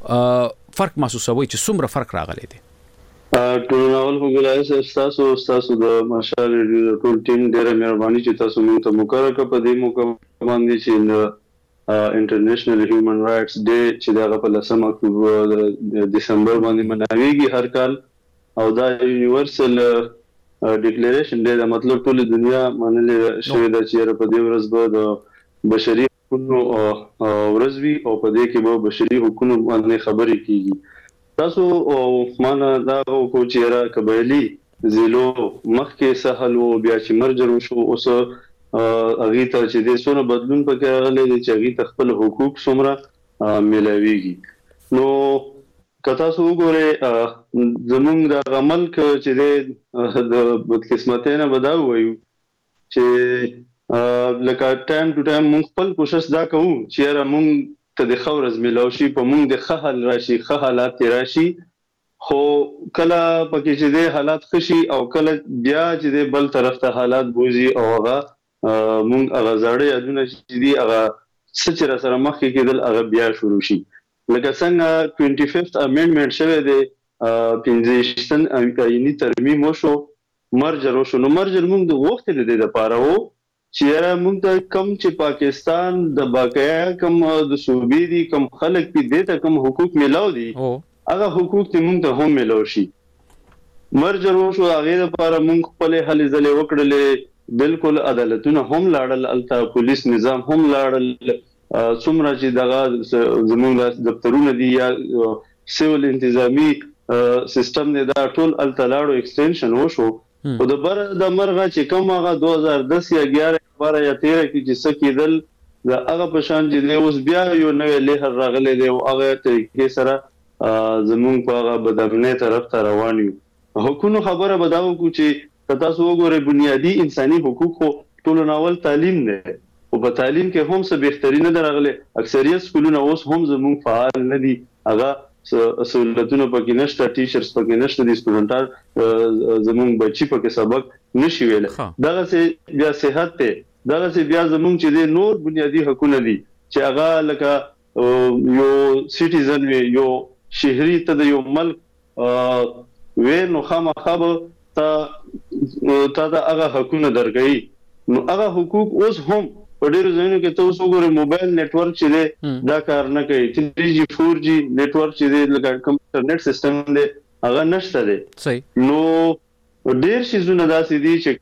فرق محسوسوي چې څومره فرق راغلی دی. ټول ناول په ګلای تاسو د ماشال ټول ټیم ډیره مهرباني چې تاسو موږ ته مقرره کړ په دې موقع باندې چې انټرنیشنل هیومن رائټس ډے چې دا په 10 اکتوبر د دسمبر باندې مناويږي هر کال او دا یونیورسل ډیکلیریشن ډے دا مطلب ټول دنیا منلې شوی دا چې په دې ورځ به د بشري حقوقو ورځ وي او په دې کې به بشري حقوقو باندې خبرې کیږي. تاسو معنا دا کو چې را قبایلی ضلعو مخکې سهل او بیا چې مرجر شو اوس اغه ته چې د سونه بدلون پکې راغلي چې اغه ته خپل حقوق څومره ملاويږي. نو کتا سو ګوره زمونږ د عمل چې د بدقسمتۍ نه بداو وایو چې لکه ټایم ټو ټایم مونږ خپل کوشش دا کوو چې را مونږ ته د خورز ملاوي په مونږ د خهل راشي خهالات راشي خو کله پکې چې د حالات خشي او کله بیا چې د بل طرف ته حالات بوزي او هغه مونږ هغه زړې یادونه چې دی هغه سچ را سره مخ کې کېدل هغه بیا شروع شي لکه څنګه 25th امندمنت شوه دی 15 آئینی ترمیم وشو مرجر وشو نو مرجر مونږ د وخت د لپاره وو چې مونږ ته کم چې پاکستان د باقایا کم د صوبې دي کم خلک په دې ته کم حقوق ملاو دي هغه حقوق ته مونږ ته هم ملاو شي مرجر وشو هغه لپاره مونږ خپل هلې ځلې وکړلې بالکل عدالتونه هم لاړل الته پولیس نظام هم لاړل څومره چې دغه زموږ دفترونه دي یا سیول انتظامی سیستم نه دا ټول الته لاړو ایکستنشن وشو او د مرغه چې کوم هغه 2010 یا 11 12 یا 13 کې چې سکیدل دا هغه پشان چې اوس بیا یو نوې لهر راغلی دی او هغه طریقې سره زموږ په هغه بدامنه طرف ته روان یو. حکومت خبره بداو کو چې تاسو وګورئ بنیادی انساني حقوق ټول ناول تعلیم نه او په تعلیم کې هم څه بهترینه درغله اکثریت سکولونه اوس هم زموږ فعال نه دي هغه سہولتونه پکې نشته ټیچرز پکې نشته دي سټوډنټ زموږ بچي پکې سبق نشي ویل دغه سه بیا صحت ته دغه سه بیا زموږ چې د نور بنیادی حقوقونه دي چې هغه لکه یو سټیزن وي یو شهري ته د یو ملک وې نو خامخاب تا دا هغه حقوقونه درګي نو هغه حقوق اوس هم په ډیرو ځایونو کې تاسو وګورئ موبایل نتورک چې دی دا کار نه کوي 3G 4G نتورک چې دی لکه کمپیوټر نت سیستم دی هغه نشته دی صحیح نو ډیر شیزونه داسې دي چې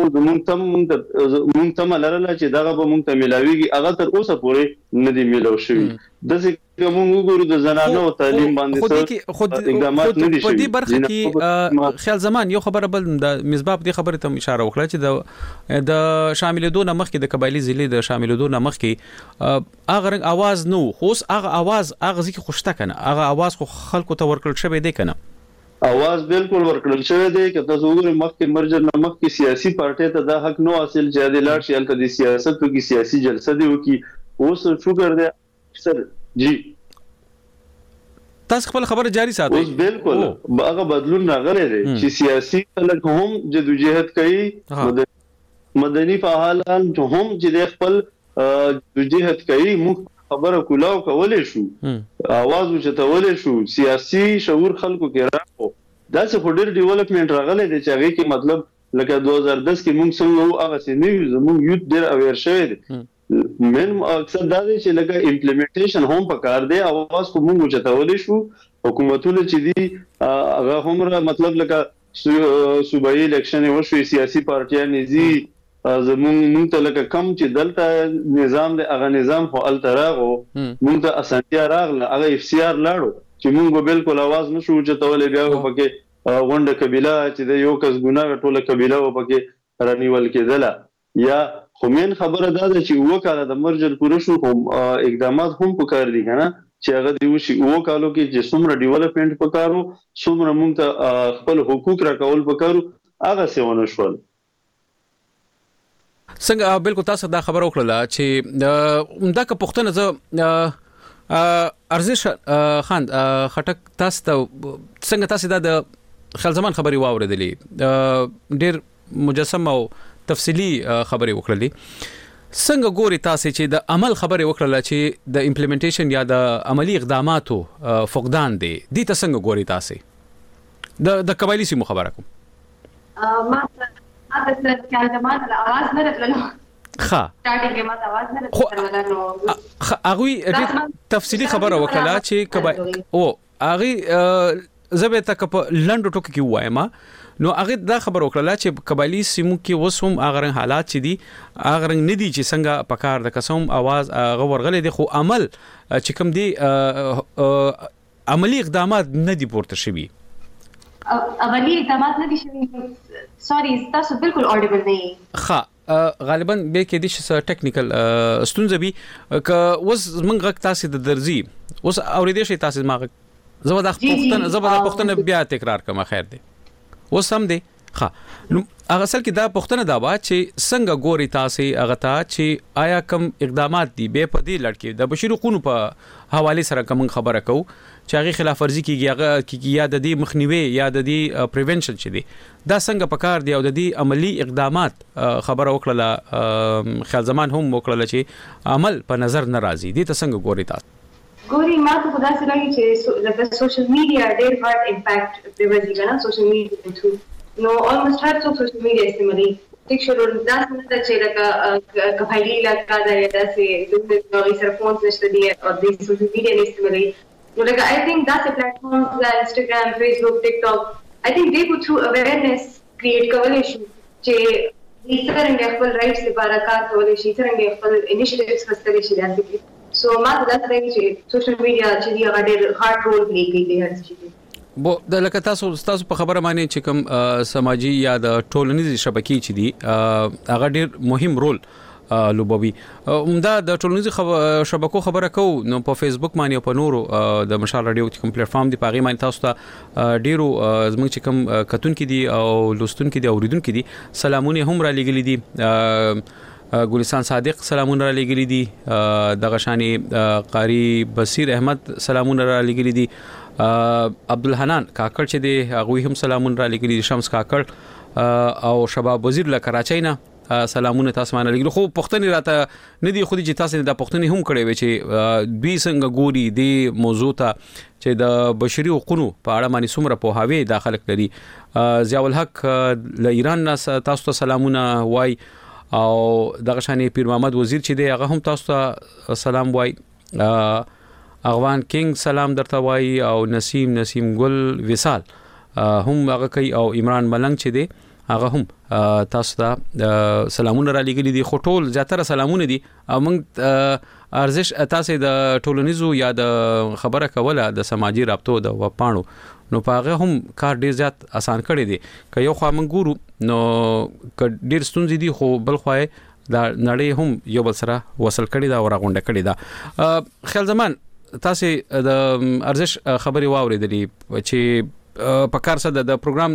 مونږ ته لرله چې دغه به مونږ ته ملاويږي هغه تر اوسه پورې نه دی ملاو شوی داسې کوم وګورو د زنانو تعلیم باندې خود اقدامات نه دي شوي په دې برخه کې خیال زمان یو خبره بل د مصباح دې خبره ته اشاره وکړه چې د شاملېدو نه مخکې د قبایلی ضلع د شاملېدو نه مخکې هغه رنګ आवाज نو خو هغه आवाज هغه ځکه خوشته کنه هغه आवाज خو خلکو ته ورکړل شوی دی کنه आवाज بالکل ورکړل شوی دی که تاسو وګورئ مخکې مرجر نه مخکې سیاسي پارټي ته دا حق نو حاصل چې د لاړ شي الته د سیاست کې سیاسي جلسه دی وکي اوس شوګر دی سر جی تاسو خپل خبره جاری ساتئ. اوس بالکل هغه بدلون راغلی دی چې سیاسي خلک هم جدوجہد کوي، مدني فعالان هم چې خپل جدوجہد کوي. موږ خبره کولاو کولې شو، आवाज وچتولې شو، سیاسي شعور خلکو کې راغو. دا څه په ډېر ډیولپمنٹ راغلی دی چې هغه کې مطلب لکه 2010 کې موږ څنګه وو هغه څه نه زموږ یوت ډېر اویر شوی دی. من اکثر دا دی چې لکه امپلیمنټیشن هم پکار دی. आवाज کو موږ وچتولې شو، حکومتونه چې دي هغه هم مطلب لکه صوبایي الیکشن وشو، سیاسي پارټیان نيزي زموږ ته لکه کم چې دلته نظام دی هغه نظام خو التراغو موږ ته اسانتیا راغله، هغه اف سی آر لاړو چې موږ بالکل आवाज نشو چتولې. بیا پکې غونډه قبيله چې د یو کس ګناه ټوله قبيله پکې رانیول کېدله. یا خو مين خبره دا ده چې وکاله د مرجل پوره شو، اقدامات هم پکار دي کنه چې هغه دی وشي. وکالو کې چې څومره ډیولپمنٹ پکارو، څومره موږ ته خپل حقوق راکول پکارو، هغه څه ونه شول. څنګه بالکل تاسو دا خبر وکړه چې دا که پښتنه ز ارزش خان خټک تاسو ته څنګه تاسو دا د خل زمان خبري واوریدلې، ډېر مجسم او تفصیلی خبري وکړلې. څنګه ګوري تاسو چې د عمل خبري وکړه چې د امپلیمنټیشن یا د عملی اقداماتو فقدان دي ته څنګه ګوري تاسو د قبایلی سیمو خبره کوم؟ ما اصلا كان زمان الاواز نه راتللو سٹارټینګ کې ما اواز نه راتللو. هغه تفصیلی خبره وکړه چې او هغه زبې تک په لنډو ټکو کې وایم نو هغه دا خبر وکړه چې قبایلی سیمو کې وسوم هغه حالات چې دي هغه نه دي چې څنګه پکار د قسم आवाज هغه ورغلې دي، خو عمل چې کوم دي عملی اقدامات نه دي پورته شوي. عملی اقدامات نه دي شوي. سوري تاسو بالکل اډیبل نه یې. غالبا به کې د ش ټیکنیکل ستونزه وي ک وس موږ غږ تاسو د درځي اوس اوریدې شي تاسو ما زبر پختنه بیا تکرار کوم. خیر دی اوس هم دی. نو هغه اصل کې دا پختنه دا وا چې څنګه ګوري تاسو هغه ته چې آیا کوم اقدامات دي به په دې لړ کې د بشري قانون په حواله سره کوم خبره کو چې هغه خلاف ورزي کیږي، هغه کې یا د دې مخنیوي یا د دې پریونشن چې دي دا څنګه پکار دی او د دې عملی اقدامات خبره وکړه خیال زمان هم وکړه چې عمل په نظر ناراضي دي ته څنګه ګوري تاسو؟ ګوري ما ته خدا سره لګي چې لکه سوشل میډیا ډېر هارد امپیکټ پریوزي کنه سوشل میډیا ته نو almost هر څوک سوشل میډیا استعمالي. ټیک شو دا څنګه چې لکه کفایلی لکه دا داسې د غیر فونز نشته دي او د سوشل میډیا استعمالي. نو لکه I think that's a platform like Instagram, Facebook, TikTok. I think they put through awareness create کولای شي چې څنګه خپل رائټس لپاره کار کولای شي، څنګه خپل انیشیټیوز واستوي شي داسې. سو ما دا څنګه چې سوشل میډیا چې دی هغه ډېر هارد رول پلی کوي هر څه. بو د لکه تاسو په خبره باندې چې کوم سماجی یا د ټولنیزي شبکې چې دي هغه ډېر مهم رول لوبوي. دا د ټولنیزي شبکو خبره کو نو په فیسبوک باندې او په نورو د مشال رادیو کوم پلیټ فارم دی پاغي باندې تاسو ته ډیرو زموږ چې کوم کتون کې دي او لوستون کې دي او اوریدون کې دي سلامونه هم را لګلې دي. ګلستان صادق سلامونه را لګلې دي، د غشانی قاری بصیر احمد سلامونه را لګلې دي، عبدالحنان کاکړ چې دی هغه هم سلامونه را لګلې دي، شمس کاکړ او شباب وزیر له کراچۍ نه سلامونه تاسو باندې لګل. خو پښتني راته نه دی خو دي چې تاسو د پښتني هم کړي وي چې دوی څنګه ګوري دی موضوع ته چې د بشري حقوقو په اړه باندې څومره په هاوی داخله لري. ضیاء الحق له ایران نه تاسو ته سلامونه وای او دغه شانی پیر محمد وزیر چې دی هغه هم تاسو ته سلام وای، اغوان کینګ سلام درته وای او نسیم ګل وصال هم هغه کوي او عمران ملنګ چې دی هغه هم تاسو ته سلامونه را لګلې دي. خو ټول زیاتره سلامونه دي او موږ ارزش تاسو د ټولنیزو یا د خبره کوله د سماجی رابطو د وپاڼو نو پاغه هم کار ډیر زیات آسان کړی دی. که یو خو موږ ګورو نو ډیر ستونزې دي خو بل خو دا نړۍ هم یو بل سره وصل کړی دا او راغونډه کړی دا. خیال زمان تاسو د ارزش خبري واوریدلې چې په کار سره د پروګرام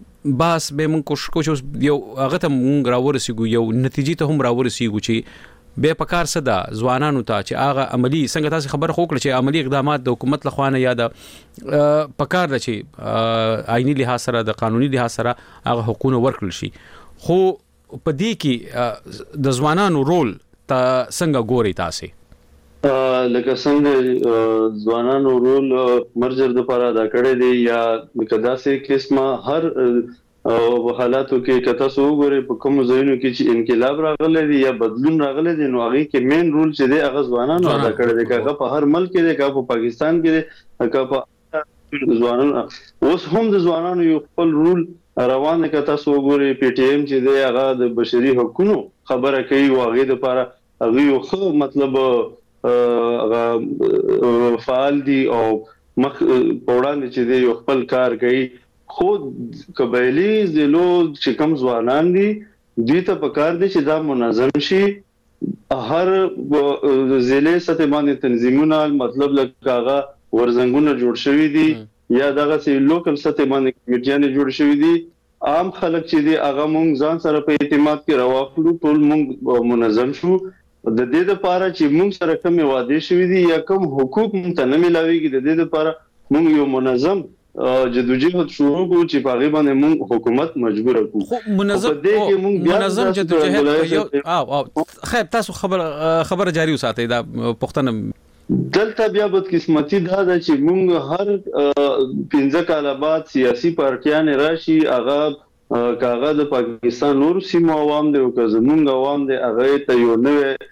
باس به مونږ کوشش یو هغه ته مونږ راورسیږو یو نتیجې ته هم راورسیږو چې به پکار صدا ځوانانو ته چې هغه عملی څنګه تاسو خبر خو کړ چې عملی اقدامات د حکومت لخوا نه یا د پکار د چې آئینی لحاظ سره د قانوني لحاظ سره هغه حقوقونه ورکړل شي خو په دې کې د ځوانانو رول ته څنګه ګوري تاسو لکه څنګه ځوانانو رول مرجر د لپاره دا کړی دی یا کدا سه قسمه هر حالاتو کې کته سو غوري په کوم ځایونو کې چې انقلاب راغلی دی یا بدلون راغلی دی نو هغه کې مین رول چې دی هغه ځوانانو ادا کړی دی هغه په هر ملک کې دی هغه په پاکستان کې دی هغه په ځوانانو اوس هم د ځوانانو یو خپل رول روان دی کته سو غوري پی ټی ایم چې دی هغه د بشري حقوقو خبره کوي او هغه د لپاره هغه یو خو مطلب فعال دي او مخ وړاندې چې دی یو خپل کار کوي خود قبایلی ضلعو چې کوم ځوانان دي دوی ته پکار دي چې دا منظم شي هر ضلع سطح باندې تنظیمونه مطلب لکه هغه ورزنګونه جوړ شوي دي یا دغه سي لوکل سطح باندې کمیټیانه جوړ شوي دي عام خلک چې دی هغه مونږ ځان سره په اعتماد کې راوخلو ټول مونږ منظم شو د دې لپاره چې موږ سره کوم وعده شوې دي یا کوم حقوق مونږ ته نه ملاويږي د دې لپاره موږ یو منظم جدوجہد شروع کوو چې په غیبه باندې موږ حکومت مجبور کړو منظم جدوجہد او خیر تاسو خبر جاری وساتئ دا پښتنه دلته بیا بد قسمتي دا چې موږ هر 15 کال بعد سیاسي پارټیان راشي هغه کاغه د پاکستان نور سیمو عوام دی او که زمونږ عوام دی هغه ته یو نوې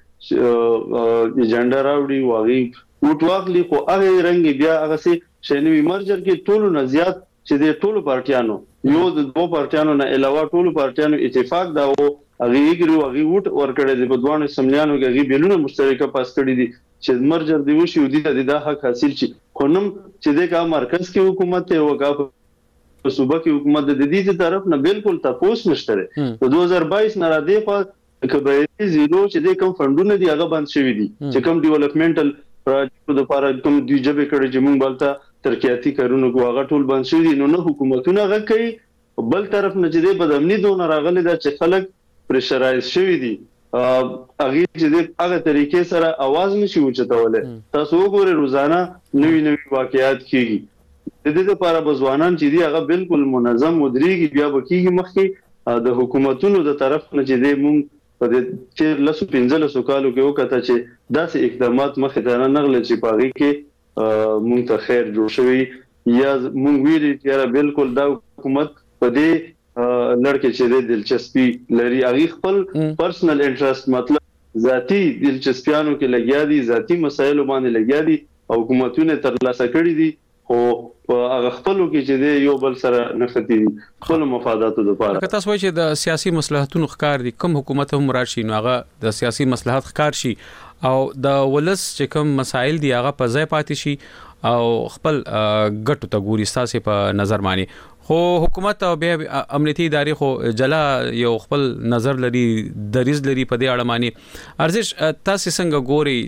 ایجنډا راوړي واغي وټواخلی خو هغه رنګ بیا هغه سي شنوي مرجر کې ټولو نه زیات چې د ټولو پارټیانو یو د دوه پارټیانو نه علاوه ټولو پارټیانو اتفاق دا وو هغه یې هغه وټ ورکړی دی په دوه سملیانو کې هغه بیلونه مشترکه پاس کړی دي چې مرجر دی وشي او د حق حاصل شي خو نن چې د کا مرکز کې حکومت ته وکا په صوبه کې حکومت د دې طرف نه بالکل تاسو نشته د 2022 نه را دی په کبایي زیرو چې د کوم فندونه دی هغه بند شوی دي چې کوم ډیولپمنټل پروژې د لپاره کوم دی جبه کړي چې مونږ بلته ترقیاتي کارونه هغه ټول بند شوی دي نو حکومتونه هغه کوي بل طرف نه چې د بدامني دون راغلي دا چې خلک پرشرایز شوی دي هغه چې د هغه طریقې سره आवाज نشي وچتولای تاسو وګورئ روزانه نوې واقعیات کیږي د دې لپاره بزوانان چې دی هغه بالکل منظم مدريږي بیا بکیږي مخکې د حکومتونو د طرف نه چې د مونږ په دې چې لاسو 15 کالو کې وکړه چې داسې اقدامات مخې ته نه نغله چې پاغي کې مونږ ته خیر جوړ شوی یا مونږ ویلي چې بالکل دا حکومت په دې لړکه چې د دلچسپي لري هغه خپل پرسنل انټرست مطلب ذاتی دلچسپیانو کې لګیا دي ذاتی مسایلو باندې لګیا دي او حکومتونه ترلاسه کړی دي خو هغه خپلو کې چې دی یو بل سره نختي دي خپل مفاداتو لپاره که تاسو وایئ چې د سیاسي مصلحتونو ښکار دي کوم حکومت هم راشي نو هغه د سیاسي مصلحت ښکار شي او د ولس چې کوم مسایل دي هغه په ځای پاتې شي او خپل ګټو ته ګوري تاسو په نظر باندې خو حکومت او بیا امنیتي ادارې خو جلا یو خپل نظر لري دریز لري په دې اړه باندې ارزش تاسو څنګه ګوري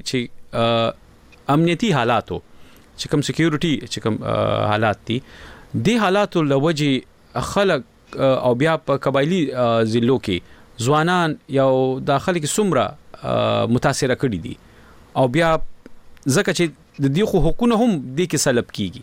چې امنیتي حالاتو چې کوم سکیورټي چې کوم حالات دي د حالاتو لوجه خلک او بیا په قبایلی ضلعو کې ځوانان یو داخلي کې سمره متاثر کړي دي او بیا ځکه چې د دې خو حقوقونه هم د کې سلب کیږي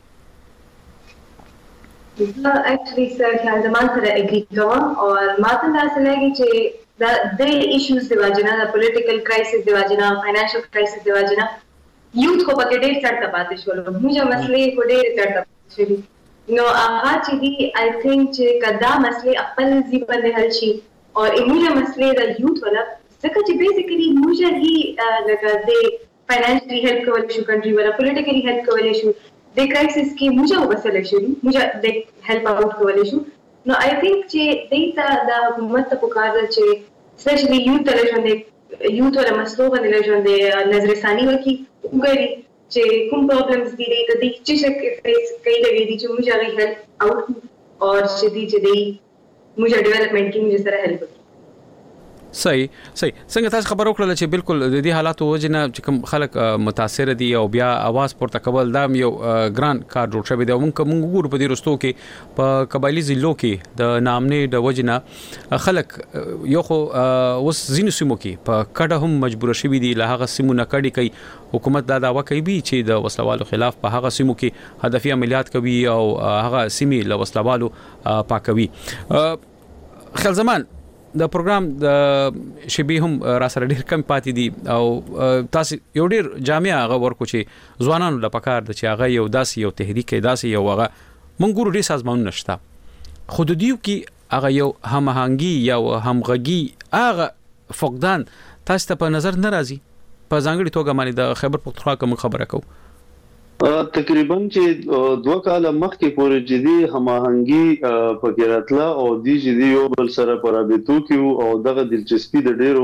actually sir خیال زمان سره اګری کوم او ماته تاسو لګي چې د ایشوز دی واجنه د پولیټیکل کرایسس دی واجنه فاینانشل کرایسس دی واجنه یوت خو پکې ډېر څړته پاتې شول موږ مسلې خو ډېر څړته پاتې شول نو هغه چې دی آی تھنک چې کدا مسلې خپل ځبل حل شي او موږ مسلې د یوت ولا څنګه چې بیسیکلی موږ هی لکه د فاینانشلی هیلپ کول شو کنټری ولا پولیټیکلی هیلپ کول شو د کرایسس کې موږ وسله شو موږ د هیلپ اوټ کول شو نو آی تھنک چې دیتا د حکومت په کار چې سپیشلی یوت ته ژوند یوت ولا مسلو باندې ژوند نظر ثاني ورکی وګوري چې کوم پرابلمز دي د دې چې فیس کوي د دې چې موږ هغه هیلپ اوټ او چې دې موږ ډیولپمنٹ کې موږ سره هیلپ صحیح څنګه تاسو خبر وکړل چې بالکل د دې حالاتو وجنه چې کوم خلک متاثر دي او بیا आवाज پورته کول دا یو ګران کار جوړ شوی دی موږ ګورو په دې رستو کې په قبایلی ضلعو کې د نامنې د وجنه خلک یو خو اوس ځینو سیمو کې په کډه هم مجبور شوي دي له هغه سیمو نه کډي کوي حکومت دا دعوه کوي چې د وسلوالو خلاف په هغه سیمو کې هدفي عملیات کوي او هغه سیمې له وسلوالو پاکوي. خل زمان د پروګرام د شبي هم را سره ډیر کم پاتې دي او تاسو یو ډیر جامع هغه ورکو چې ځوانانو لپاره کار د چې هغه یو داسې یو تحریک داسې یو هغه مونږ ګورو ډیر سازمانونه نشته خود دیو کې هغه یو هماهنګي یا همغږي هغه فقدان تاسو ته په نظر ناراضي په ځانګړي توګه باندې د خیبر پختونخوا کوم خبره کو تقریبا چې 2 کال مخکې پورې جدي هماهنګي پکې راتله او دی جدي یو بل سره پرابطو کې او دغه دلچسپي د ډیرو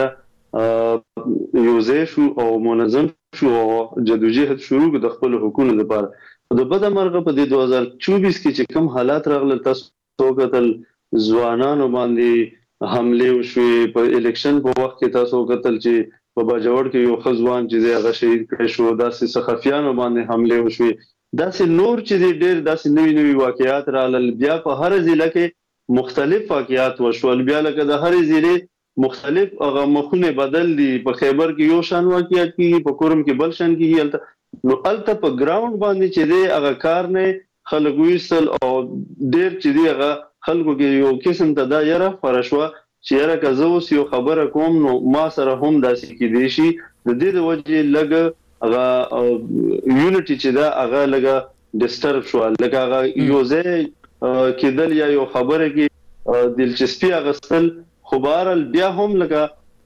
چیرې یوزې شو او منظم شو او جدوجہد شروع د خپل حکومت لپاره د بده مرغه په 2024 کې چې کوم حالات راغله تاسو کتل ځوانانو باندې حمله وشوي په الیکشن په وخت کې تاسو کتل چې په باجوړ کې یو خزوان چې هغه شهید کړی شو داسې صحافیانو باندې حمله وشوي داسې نور چې ډېر داسې نوي واقعیات راغلل بیا په هر ضلع کې مختلف واقعیات وشول بیا لکه د هر ضلع مختلف هغه مخونه بدل دي په خیبر کې یو شان واقعیت کیږي په کورم کې بل شان کیږي نو الته په ګراوند باندې چې هغه کار نه خلک ویسل او ډېر چې هغه خلکو کې یو قسم ته دا یره فرشوه چیرې کزوس یو خبره کوم نو ما سره هم داسې کې دي شي د دې د وجه لګ هغه یونټی چې دا هغه لګ ډیسټرب شو لکه هغه یو ځای کېدل یا یو خبره کې دلچسپي اغستل خو بهرحال بیا هم لکه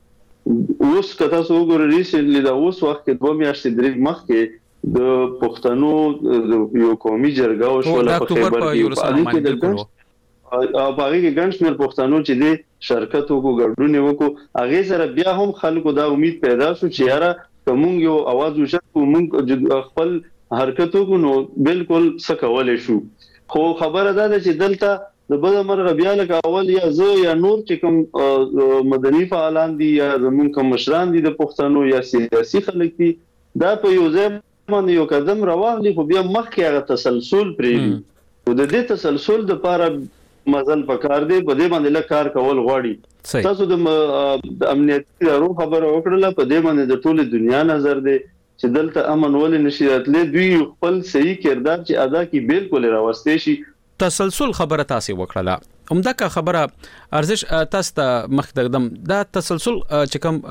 اوس کته سو وګورئ ریسنټلی دا اوس وخت کې 2 میاشتې درې مخکې د پښتنو یو قومي جرګه او شو په خیبر کې او باغی کې ګڼشمیر پښتنو چې د شرکت وکړو ګډون وکړو هغه سره بیا هم خلکو دا امید پیدا شو چې یاره کوم یو आवाज وشو موږ خپل حرکت وکړو نو بالکل سکولې شو خو خبره ده چې دلته د بده مرغه بیا لکه اول یا زه یا نور چې کوم مدني فعالان دي یا زمون کوم مشران دي د پښتنو یا سیاسي خلک دي دا په یو ځای باندې یو قدم رواني خو بیا مخکې هغه تسلسل پرې او د دې تسلسل د لپاره مزل پکار دی په دې باندې له کار کول غواړي تاسو د امنیتي ادارو خبره وکړه په دې باندې د ټوله دنیا نظر دی چې دلته امن ولې نشي راتلې دوی خپل صحیح کردار چې ادا کی بالکل راوستي شي تسلسل خبره تاسو وکړه همدا خبره ارزش تاسو ته مخدم دا تسلسل چې کوم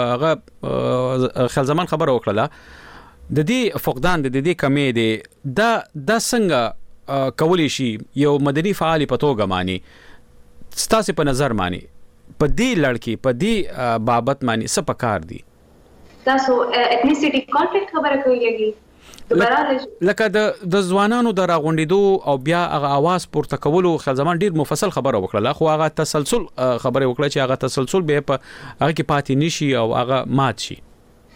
هغه خل زمان خبره وکړه د دې فقدان د دې کمی دی دا څنګه کولی شي یو مدني فعال په توګه مانی ستاسو په نظر مانی په دې لړکی په دې بابت مانی څه پکار دي تاسو اټنیسټی کانفلیکټ خبره کوي لکه د ځوانانو د راغونډېدو او بیا هغه आवाज پورته کولو خل زمان ډیر مفصل خبره وکړه خو هغه تسلسل خبره وکړه چې هغه تسلسل به په هغه کې پاتې نشي او هغه مات شي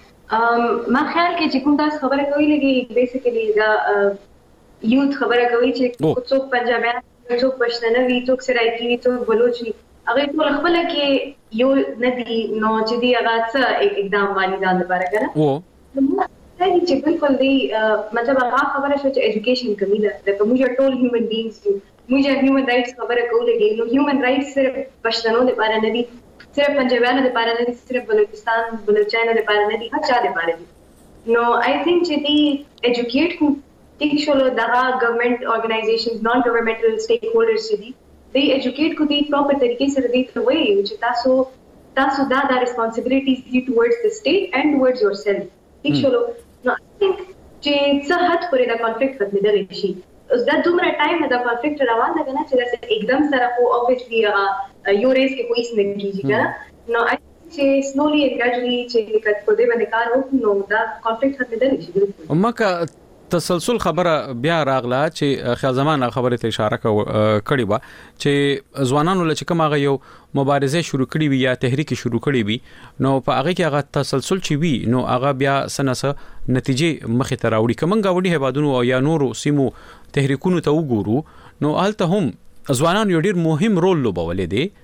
ما خیال کې چې کوم تاسو خبره کوي لګي بیسیکلی دا یوت خبره کوي چې څوک پنجابیان څوک پښتانه وي څوک سرایکی وي څوک بلوچ وي هغه ټول خپل کې یو ندي نو چې دی هغه څه اقدام باندې ځان لپاره کنه دا چې بالکل دی مطلب هغه خبره شو چې ایجوکیشن کمی ده د کومه ټول هیومن بینګز دي موږ هیومن رائټس خبره کولې نو هیومن رائټس صرف پښتنو لپاره نه دي صرف پنجابیانو لپاره نه دي صرف بلوچستان بلوچانو لپاره نه دي هر چا لپاره دي نو آی تھنک چې دی ایجوکیټ ٹھیک شو دغه گورنمنٹ آرګنایزیشنز نان ګورنمنټل سټیک هولډرز چې دي they educate کو دي پراپر طریقې سره دي ته وایي چې تاسو دا responsibilities دي towards the state and towards yourself ٹھیک شو نو I think چې څه حد پورې دا کانفلیکټ ختمېدل شي اوس دا دومره ټایم دا کانفلیکټ روان دی نه چې دا एकदम سره خو obviously یو ریس کې کوئی څه نه کیږي کنه نو I چې slowly and gradually چې په دې باندې کار وکړو نو دا کانفلیکټ ختمېدل شي بالکل مکه تسلسل خبره بیا راغله چې خیال زمانه خبره ته اشاره کړې و چې ځوانانو له کوم هغه یو مبارزه شروع کړې وي یا تحریک شروع کړې وي نو په هغه کې هغه تسلسل چې وي نو هغه بیا سنسه نتیجې مخې ته راوړي کوم غوډي هبادونو او یا نورو سیمو تحریکونو ته وګورو نو الته هم ځوانان یو ډیر مهم رول لوبولې دي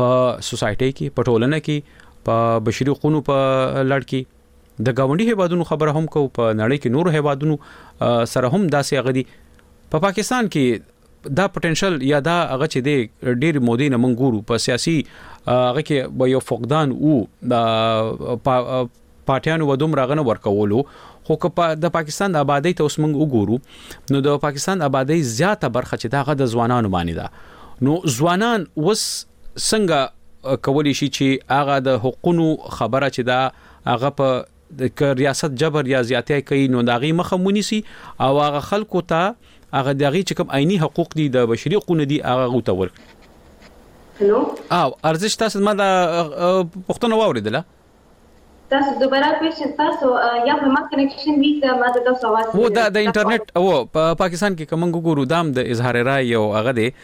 په سوسایټي کې په ټولنه کې په بشري حقوقو په لړ کې د گاونډي هیوادونو خبره هم کو په نړۍ کې نور هیوادونو سره هم داسې غدي په پاکستان کې دا پټنشل یا دا هغه چې د ډیر مودې نه منګورو په سیاسي هغه کې یو فقدان او د پارټیانو ودوم راغنه ورکولو خو که د پاکستان د آبادی ته اوس موږ وګورو نو د پاکستان آبادی زیاته برخه چې دا غد ځوانانو باندې ده نو ځوانان وس څنګه کولی شي چې هغه د حقوقو خبره چې دا هغه په د ریاست جبر یا زیاتې کوي نو داغي مخه مونیسي او هغه خلکو ته هغه داغي چې کوم عیني حقوق دي د بشري حقوقو دي هغه غوته ورک هلو ارزش تاسو ما د پښتون واوریدله تاسو دوباره کوېشن تاسو یا په ما کنیکشن وی ته ما د تاسو आवाज و د انټرنیټ او په پاکستان کې کوم ګورو دام د اظهار رائے یو هغه دی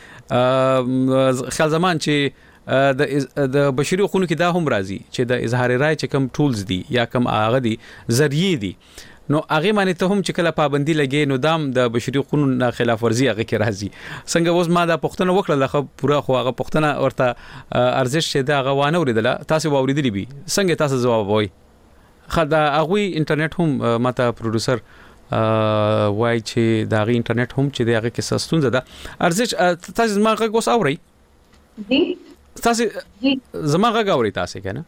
خیال زمان چې د بشري حقوقو کې دا هم راځي چې د اظهار رائے چې کوم ټولز دي یا کوم هغه دي ذریعہ دي نو هغه معنی ته هم چې کله پابندي لګي نو دام د بشري حقوقو خلاف ورزي هغه کې راځي څنګه اوس ما دا پښتنه وکړه لخوا پورا خو هغه پښتنه ورته ارزش شه دا غوانه وریدله تاسو واوریدلی بي څنګه تاسو جواب وای خدا هغه انټرنیټ هم ماته پروډوسر وای چې دا غي انټرنیټ هم چې دغه کې سستون زده ارزش تاسو ما غږ اوس اوري جی تاسو زما غږ اوري تاسو کنه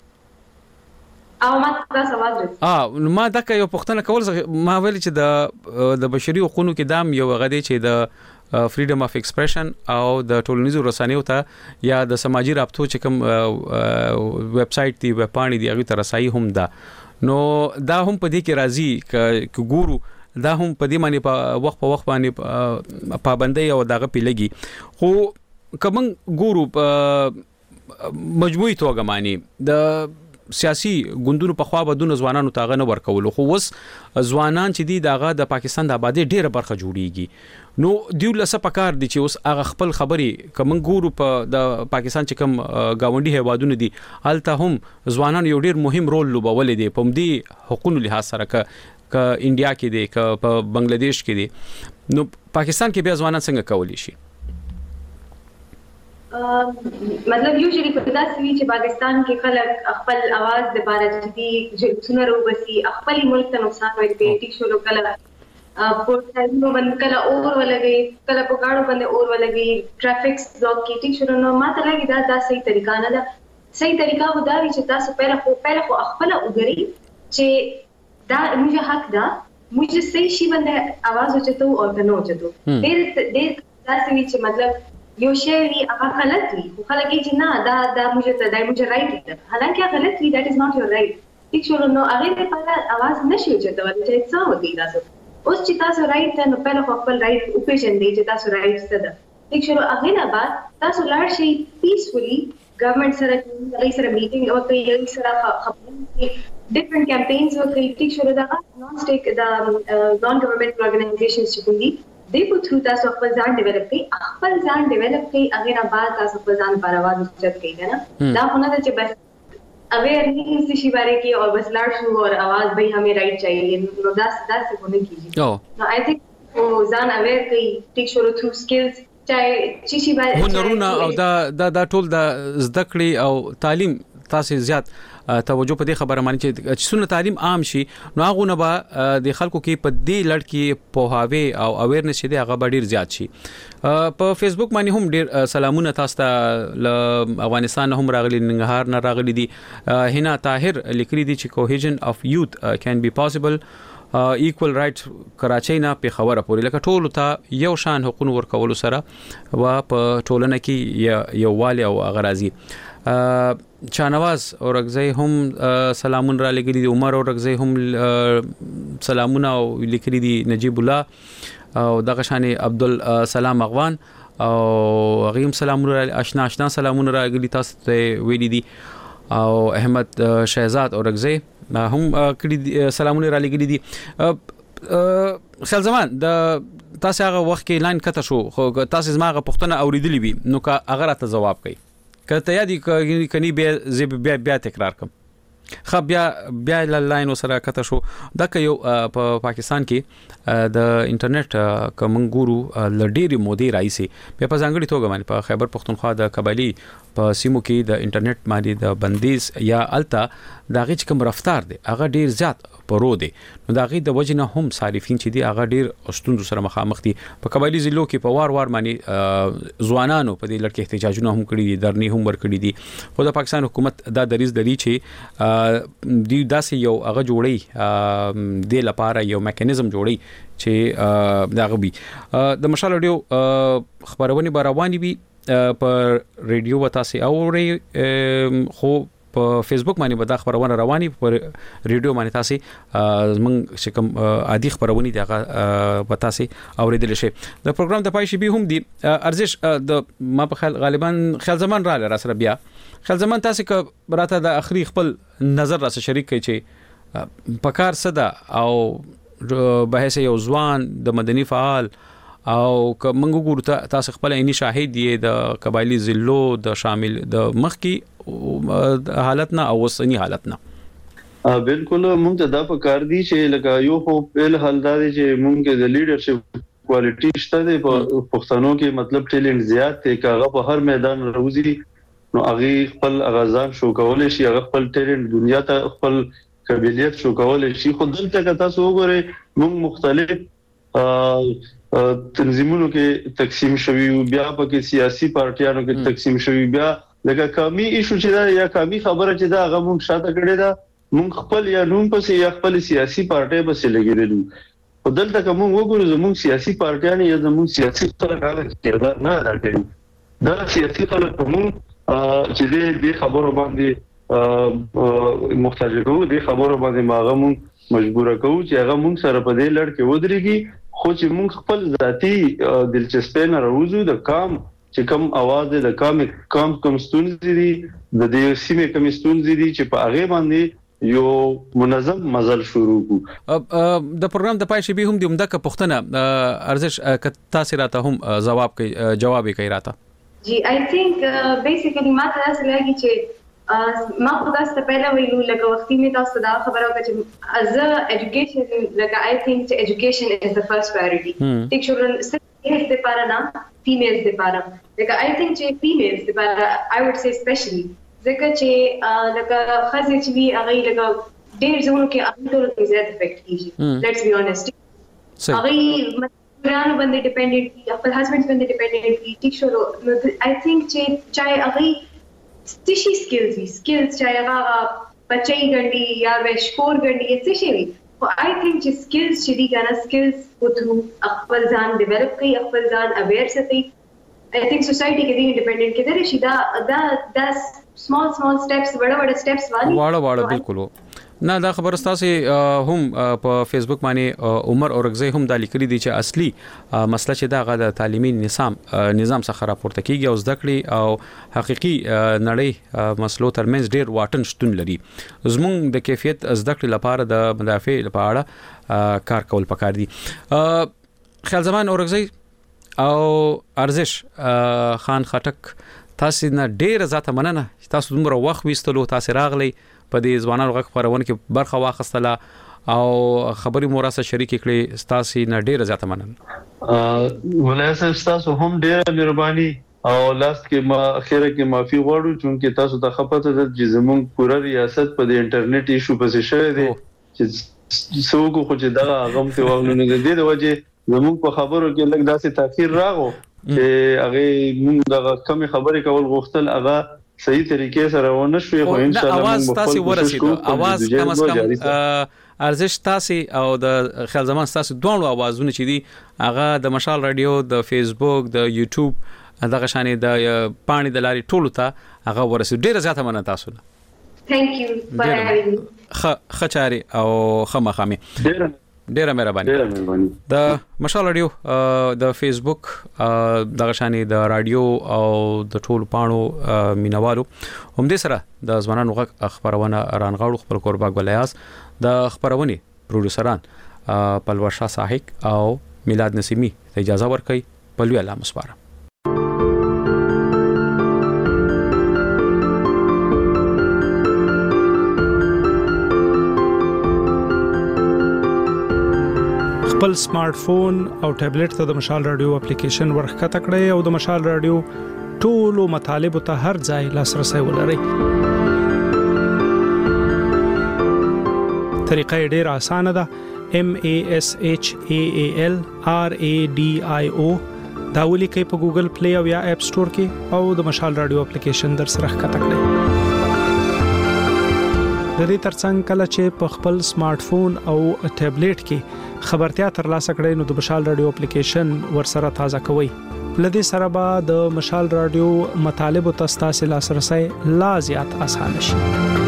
او ما تاسو आवाज نو ما دا یو پښتنه کول ما ویل چې د بشري حقوقو کې دام یو غدي چې د فریډم اف ایکسپریشن او د ټولنیزو رسنیو ته یا د سماجی رابطو چې کوم ویب سټ دی ویب پاڼې دی هغه ته رسایي هم ده نو دا هم په دې کې راځي ک ګورو دا هم په دې معنی په وخت باندې پابندي او دغه پیلګي خو کوم ګورو مجموعي توګه معنی د سیاسي ګوندونو په خوا بدون ځوانانو تاغه نه ورکول خو وس ځوانان چې دي دغه د پاکستان د آبادی ډیره برخه جوړیږي نو دیو لسه پکار دي چې اوس هغه خپل خبري کوم ګورو په د پاکستان چې کوم گاونډي هیوادونه دي الته هم ځوانان یو ډیر مهم رول لوبول دي په دې حقوقو لحاظ سره ک انډیا کې دي ک په بنگلاديش کې دي نو پاکستان کې بیا ځوانان څنګه کولی شي مطلب یوزلی په داسې وی چې پاکستان کې خلک خپل आवाज د بار جدي جلسونه روبسي خپل ملک ته نقصان ورکړي ټیک شو کله پورتالونو باندې کله اور ولګي کله په گاډو باندې اور ولګي ټرافیک بلاک کی ټیک شو نو ماته لګي دا صحیح طریقه نه ده صحیح طریقه و دا چې تاسو پہله خو خپل وګورئ چې دا موږ حق ده موږ صحیح شي باندې आवाज وچتو او کنه وچتو ډېر داسې وی چې مطلب یو شی وی هغه غلط وي خو خلک یې چې نه دا موږ رائټ ده حالانکه غلط وي that is not your right ټیک شو نو هغه په आवाज نشي وچتو چې څه وکړي تاسو اوس چې تاسو رائټ ته نو په خپل رائټ او پیژندې چې تاسو رائټ څه ده ټیک شو هغه نه بعد تاسو لاړ شي پیسفولي ګورنمنت سره میټینګ او کوي سره خبرې different campaigns وکړي ټیک شو دا نون ګورنمنت organizations چې کوي دې په ثرو تاسو خپل ځان ډیولپ کړئ هغه نه بعد تاسو خپل ځان پر आवाज اوچت کړئ کنه دا خو نه چې بس اویر نہیں شي بارے کې اور بس لاړ شو اور आवाज به हमें رائټ چاہیے نو دا څه ونه کیږي نو آی تھنک او ځان اویر کړئ ټیک شو ثرو سکلز چاہے چې شي باندې هنرونه او دا ټول د زده کړې او تعلیم تاسو زیات توجه په دې خبره مانی چې څونه تعلیم عام شي نو هغه نه به د خلکو کې په دې لړ کې پوهاوی او اویرنس دې هغه ډیر زیات شي په فیسبوک باندې هم ډیر سلامونه تاسو ته افغانستان هم راغلي ننګرهار نه راغلي دي هنا طاهر لیکلي دي چې کوهیژن اف یوث کین بی پاسبل ایکوال رائټ کراچۍ نه په خبره پورې لکه ټول ته یو شان حقوق ورکول سره و په ټولنه کې یو والی او غرازي چانواز اورغزی هم سلامون را لګري دي عمر اورغزی هم سلامونه او لیکري دي نجیب الله او دغه شان عبدل سلام اغوان او غیم سلامونه آشنا سلامونه را لګري تاسو ته ویلي دي او احمد شهزاد اورغزی هم کړي سلامونه را لګري دي خل زمان د تاسو هغه وخت کې لاین کته شو خو تاسو زماغه پښتنه اوریدلی وي نو کا هغه راته جواب کوي کته یادی کني بیا تکرار کوم خو بیا لاین سره کته شو دا یو په پاکستان کې د انټرنیټ کوم ګورو لډيري مودي راځي په ځانګړي توګه باندې په خیبر پختونخوا د قبایلی په سیمو کې د انټرنیټ باندې د بندیز یا التا دغه کوم رفتار دی هغه ډیر زیات پرو دی نو دغه د وجنه هم صارفین چې دی هغه ډیر استوند سره مخامخ دي په قبایلی ضلعو کې په وار باندې ځوانانو په دې لړ کې احتجاجونه هم کړی دي درنی هم ور کړی دي خو د پاکستان حکومت دا دریز دلی چې دی داسې یو هغه جوړی د لپاره یو میکانیزم جوړی چې دا غوي د مشال رادیو خبرونه باروانی وي په ریډیو وتا سي اوري خو په فیسبوک باندې به دا خبرونه رواني په ریډیو باندې تاسو موږ چې کوم عادي خبرونه دی هغه وتا سي اوریدل شي د پروګرام د پای شي به هم دي ارزش د ما په خیال غالبا خیال زمان را سره بیا خیال زمان تاسو ک براته د اخري خپل نظر را سره شریک کړئ چې پکار صدا او بحث یو ځوان د مدني فعال او منګو ګورته تاسو خپل عیني شاهد دی د قبایلی ضلعو د شامل د مخکی حالت نه او وسنی حالت نه بالکل مونږ ته دا پکار دی چې لکه یو خو په حال دا دی چې مونږ د لیډرشپ کوالټي شته دی په پښتنو کې مطلب ټیلنټ زیات دی کاغه په هر میدان روزي نو هغه خپل اغازان شو کولای شي هغه خپل ټیلنټ دنیا ته خپل قابلیت شو کولای شي خو دلته تاسو وګورئ مونږ مختلف تنظیمونو کې تقسیم شوی بیا په سیاسي پارټیانو کې تقسیم شوی بیا لکه کمی ایشو چې دا یا کمی خبره چې دا هغه مونږ شاته کړی دا مونږ خپل یا نوم پسې یا خپل سیاسي پارټي پسې لګیدل په دلته کوم وګورو زموږ سیاسي پارټیان یا زموږ سیاسي خلک کېدل نه راځي دا سیاسي خلک مونږ چې دې خبرو باندې محتاج کوو دې خبرو باندې ماغه مونږ مجبور کوو چې هغه مونږ سره په دې لړ کې ودرېږي خو چې مونږ خپل ذاتی دلچسپي نه راوځو د کام چې کوم आवाज د کم ستونزې دي د دې سیمې کوم ستونزې دي چې په هغه باندې یو منظم مزل شروع کو د پروګرام د پای شي به هم د عمده پښتنه ارزش تاسو راته هم جواب کوي راته جی آی تھنک بیسیکلی ما تاسو لګی چې ما خو تاسو पहिला ویلو لکه وختي می تاسو دا خبره وکړه چې از education لکه I think education is the first priority ټیک شو صرف د لپاره نه females لپاره لکه I think چې females لپاره I would say especially ځکه چې لکه خزه چې وی هغه لکه ډېر ځونو کې هغه ټول زیات افیکټ کیږي let's be honest هغه ګرانو باندې ډیپندنٹ دي خپل هسبند باندې ډیپندنٹ دي ټیک شو I think چې چای هغه ستشي سکلز چاہے هغه بچي ګنډي یا وشکور ګنډي څه شي وي او آی تھنک چې سکلز چې دي کنه سکلز په تھرو خپل ځان ډیولپ کوي خپل ځان اویر ساتي آی تھنک سوسايټي کې دي انډیپندنٹ کې درشي دا سمال سټیپس وړه سټیپس واړه بالکل نه دا خبر تاسو هم په فیسبوک باندې عمر اورغزی هم د لیکلي دي چې اصلي مسله چې دا غو د تعلیمي نظام څخه راپورته کیږي او زده کړې او حقيقي نړۍ مسلو ترمنځ ډېر واټن شتون لري زموږ د کیفیت زده کړې لپاره د مدافع لپاره کار کول پکار دي خیال زمان اورغزی او ارزش خان خټک تاسو نه ډېر زیاته مننه تاسو دومره وخت وستلو تاسو راغلی په دې ځوانانو غږ خبرونه کې برخه واخستله او خبري موراسه شریک کړي تاسو نه ډیره زیاته مننه ولایت تاسو هم ډیره مهرباني او لاست کې ما اخیره کې معافي غواړو چې تاسو ته خپته ده چې زموږ پوره ریاست په دې انټرنیټ ایشو پسې شوی دی چې څوک خو چې دا غم ته وغلونه دي د وجه زموږ په خبرو کې لږ داسې تاخير راغو چې هغه موږ د کم خبرې کول غوښتل هغه صحیح طریقې سره ونه شوي خو ان شاء الله आवाज تاسو ورسېدو आवाज کم از کم ارزش تاسو او د خیال زمان تاسو دوه आवाजونه چې دي هغه د مشال رادیو د فیسبوک د یوټیوب دغه شانې د پانی د لاري ټولو ته هغه ورسېدو ډیره زیاته مننه تاسو نه ثانک یو فار هاوینګ خچاري او خمخامي ډیره مهرباني د مشال رادیو د فیسبوک دغه شانې د رادیو او د ټولو پاڼو مینوالو هم دې سره د ځوانانو غږ خبرونه رانغاړو خپل قرباک ولیاس د خبرونه پروډوسران پلوشا صاحب او میلاد نسیمی ته اجازه ورکړي په لوی الله مسپاره خپل سمارټ فون او ټابلیټ ته د مشال رادیو اپلیکیشن ورخکته کړئ او د مشال رادیو ټولو مطالبه ته هر ځای لاسرسي ولرئ. طریقه ډیره اسانه ده. MASHAALRADIO دا ولیکئ په ګوګل پلی او یا اپ سٹور کې او د مشال رادیو اپلیکیشن در سره ښکته کړئ. د دې ترڅنګ کله چې په خپل سمارټ فون او ټابلیټ کې خبرتیا ترلاسه کړئ نو د مشال رادیو اپلیکیشن ورسره تازه کوئ. لدې سره به د مشال رادیو مطالب او تاسو لاسرسي لا زیات اسانه شي.